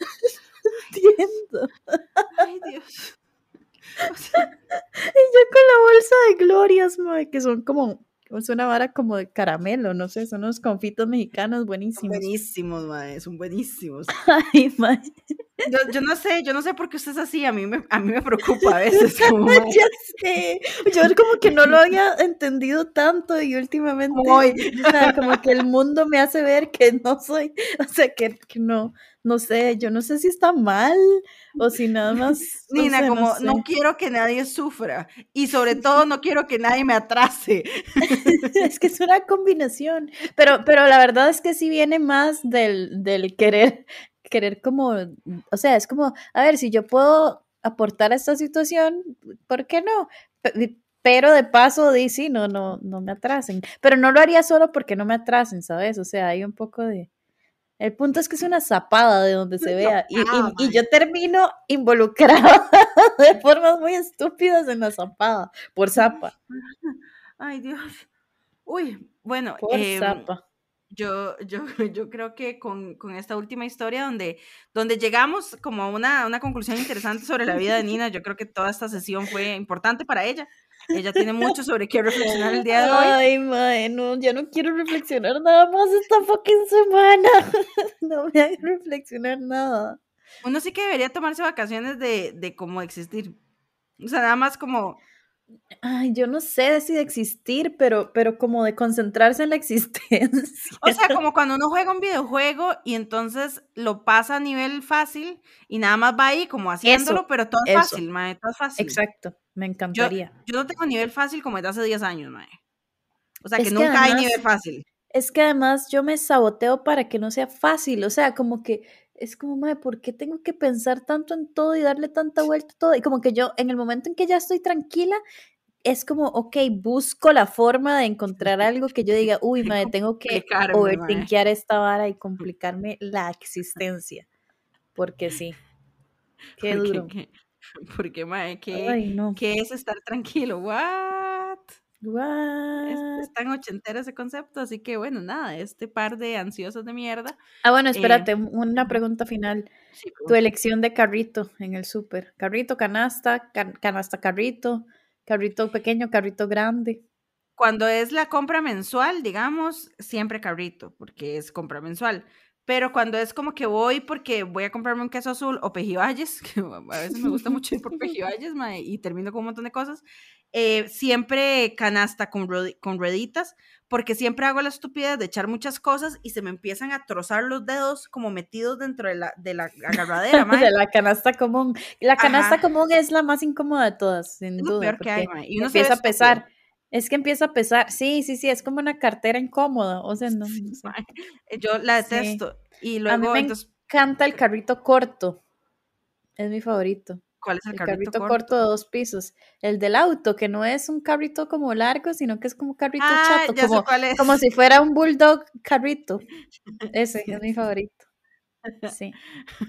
[SPEAKER 2] Entiendo.
[SPEAKER 1] Ay, Dios. O sea,
[SPEAKER 2] y yo con la bolsa de glorias, mae, que son como, es una vara como de caramelo, no sé, son unos confitos mexicanos buenísimos.
[SPEAKER 1] Son buenísimos, mae, son buenísimos.
[SPEAKER 2] Ay, mae.
[SPEAKER 1] Yo, yo no sé, yo no sé por qué usted es así, a mí me, a mí me preocupa a veces. Como,
[SPEAKER 2] ya sé, yo como que no lo había entendido tanto y últimamente,
[SPEAKER 1] como hoy.
[SPEAKER 2] O sea, como que el mundo me hace ver que no soy, o sea, que, que no, no sé, yo no sé si está mal o si nada más,
[SPEAKER 1] Nina,
[SPEAKER 2] o sea,
[SPEAKER 1] como
[SPEAKER 2] no, sé.
[SPEAKER 1] no quiero que nadie sufra y sobre todo no quiero que nadie me atrase.
[SPEAKER 2] Es que es una combinación, pero, pero la verdad es que sí viene más del, del querer, querer como, o sea, es como, a ver, si yo puedo aportar a esta situación, ¿por qué no? Pero de paso, di sí, no, no, no me atrasen, pero no lo haría solo porque no me atrasen, ¿sabes? O sea, hay un poco de... El punto es que es una zapada de donde se vea y, y, y yo termino involucrada de formas muy estúpidas en la zapada, por zapa.
[SPEAKER 1] Ay, Dios. Uy, bueno,
[SPEAKER 2] Por
[SPEAKER 1] eh,
[SPEAKER 2] zapa.
[SPEAKER 1] yo, yo, yo creo que con, con esta última historia donde, donde llegamos como a una, una conclusión interesante sobre la vida de Nina, yo creo que toda esta sesión fue importante para ella. Ella tiene mucho sobre qué reflexionar el día de hoy.
[SPEAKER 2] Ay, mae, no, ya no quiero reflexionar nada más esta fucking semana. No me hagas reflexionar nada.
[SPEAKER 1] Uno sí que debería tomarse vacaciones de, de cómo existir. O sea, nada más como...
[SPEAKER 2] Ay, yo no sé si de existir, pero, pero como de concentrarse en la existencia.
[SPEAKER 1] O sea, como cuando uno juega un videojuego y entonces lo pasa a nivel fácil y nada más va ahí como haciéndolo,
[SPEAKER 2] Eso,
[SPEAKER 1] pero todo es
[SPEAKER 2] eso,
[SPEAKER 1] fácil, mae, todo es fácil.
[SPEAKER 2] exacto, me
[SPEAKER 1] Yo,
[SPEAKER 2] encantaría.
[SPEAKER 1] yo no tengo nivel fácil como desde hace diez años, mae. O sea, que
[SPEAKER 2] Es que
[SPEAKER 1] nunca hay
[SPEAKER 2] además,
[SPEAKER 1] nivel fácil.
[SPEAKER 2] es que además yo me saboteo para que no sea fácil, o sea, como que es como, mae, ¿por qué tengo que pensar tanto en todo y darle tanta vuelta a todo? Y como que yo, en el momento en que ya estoy tranquila, es como, ok, busco la forma de encontrar algo que yo diga, uy, madre, tengo que
[SPEAKER 1] Complicarme, mae.
[SPEAKER 2] overthinkear esta vara y complicarme la existencia. Porque sí, qué
[SPEAKER 1] Porque,
[SPEAKER 2] duro.
[SPEAKER 1] qué, porque, mae, ¿qué,
[SPEAKER 2] Ay, no.
[SPEAKER 1] qué es estar tranquilo? What? Es,
[SPEAKER 2] What?
[SPEAKER 1] es tan ochentero ese concepto, así que bueno, nada, este par de ansiosos de mierda.
[SPEAKER 2] Ah, bueno,
[SPEAKER 1] Eh,
[SPEAKER 2] espérate, una pregunta final.
[SPEAKER 1] sí,
[SPEAKER 2] Tu
[SPEAKER 1] pregunta.
[SPEAKER 2] elección de carrito en el súper. Carrito, canasta, can- canasta, carrito, carrito pequeño, carrito grande.
[SPEAKER 1] Cuando es la compra mensual, digamos, siempre carrito, porque es compra mensual. Pero cuando es como que voy porque voy a comprarme un queso azul o pejibayes, que a veces me gusta mucho ir por pejibayes, mae, y termino con un montón de cosas, eh, siempre canasta con, rodi- con rueditas, porque siempre hago la estupidez de echar muchas cosas y se me empiezan a trozar los dedos como metidos dentro de la, de la agarradera,
[SPEAKER 2] De
[SPEAKER 1] mae.
[SPEAKER 2] la canasta común. La canasta
[SPEAKER 1] Ajá,
[SPEAKER 2] común es la más incómoda de todas,
[SPEAKER 1] es
[SPEAKER 2] sin
[SPEAKER 1] lo
[SPEAKER 2] duda,
[SPEAKER 1] peor que hay,
[SPEAKER 2] porque
[SPEAKER 1] mae, y uno se ve
[SPEAKER 2] empieza a
[SPEAKER 1] estúpido.
[SPEAKER 2] pesar. Es que empieza a pesar. Sí, sí, sí, es como una cartera incómoda. O sea, no, no
[SPEAKER 1] Sí,
[SPEAKER 2] sé.
[SPEAKER 1] mae, yo la
[SPEAKER 2] Sí.
[SPEAKER 1] detesto. Y
[SPEAKER 2] A mí
[SPEAKER 1] luego,
[SPEAKER 2] me
[SPEAKER 1] entonces,
[SPEAKER 2] encanta el carrito corto. Es mi favorito.
[SPEAKER 1] ¿cuál es el
[SPEAKER 2] El
[SPEAKER 1] carrito
[SPEAKER 2] carrito corto
[SPEAKER 1] corto?
[SPEAKER 2] de dos pisos. El del auto, que no es un carrito como largo, sino que es como un carrito
[SPEAKER 1] Ah,
[SPEAKER 2] chato,
[SPEAKER 1] ya sé
[SPEAKER 2] como,
[SPEAKER 1] cuál es.
[SPEAKER 2] como si fuera un bulldog carrito. Ese es mi favorito. Sí.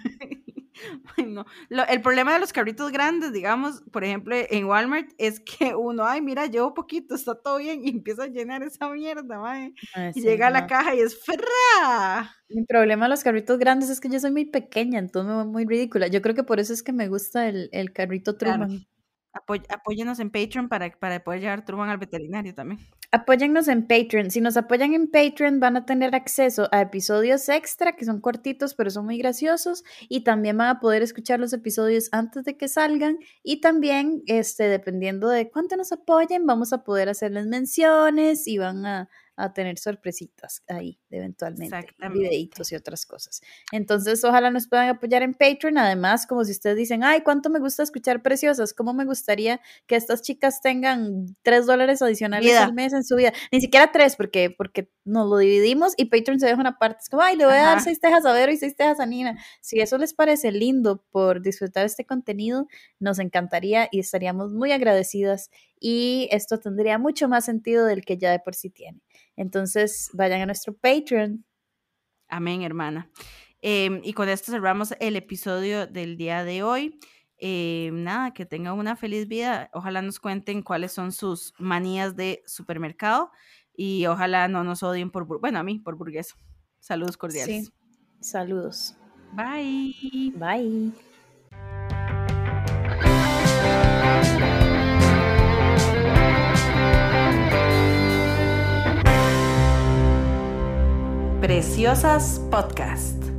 [SPEAKER 1] Ay, no. Lo- el problema de los carritos grandes, digamos, por ejemplo, en Walmart, es que uno, ay, mira, llevo poquito, está todo bien, y empieza a llenar esa mierda, mae.
[SPEAKER 2] Ah,
[SPEAKER 1] Y
[SPEAKER 2] sí,
[SPEAKER 1] llega a la
[SPEAKER 2] no.
[SPEAKER 1] caja y es ¡fra!
[SPEAKER 2] Mi problema de los carritos grandes es que yo soy muy pequeña, entonces me voy muy ridícula. Yo creo que por eso es que me gusta el, el carrito
[SPEAKER 1] Claro.
[SPEAKER 2] Truman.
[SPEAKER 1] Apoy- apóyenos en Patreon para, para poder llevar Truman al veterinario también.
[SPEAKER 2] Apóyennos en Patreon. Si nos apoyan en Patreon, van a tener acceso a episodios extra que son cortitos, pero son muy graciosos. Y también van a poder escuchar los episodios antes de que salgan. Y también, este, dependiendo de cuánto nos apoyen, vamos a poder hacerles menciones y van a, a tener sorpresitas ahí eventualmente,
[SPEAKER 1] Exactamente.
[SPEAKER 2] videitos y otras cosas. Entonces, ojalá nos puedan apoyar en Patreon. Además, como si ustedes dicen, ay, cuánto me gusta escuchar Preciosas, cómo me gustaría que estas chicas tengan tres dólares adicionales
[SPEAKER 1] Vida.
[SPEAKER 2] al mes en su vida, ni siquiera tres, porque, porque nos lo dividimos y Patreon se deja una parte, es como, ay, le voy a dar
[SPEAKER 1] Ajá.
[SPEAKER 2] seis tejas a Vero y seis tejas a Nina. Si eso les parece lindo por disfrutar este contenido, nos encantaría y estaríamos muy agradecidas, y esto tendría mucho más sentido del que ya de por sí tiene. Entonces, vayan a nuestro Patreon.
[SPEAKER 1] Amén, hermana. Eh, y con esto cerramos el episodio del día de hoy. Eh, nada, que tengan una feliz vida. Ojalá nos cuenten cuáles son sus manías de supermercado y ojalá no nos odien por, bueno, a mí por burguesa. Saludos cordiales.
[SPEAKER 2] Sí, saludos.
[SPEAKER 1] Bye.
[SPEAKER 2] Bye.
[SPEAKER 1] Preciosas Podcast.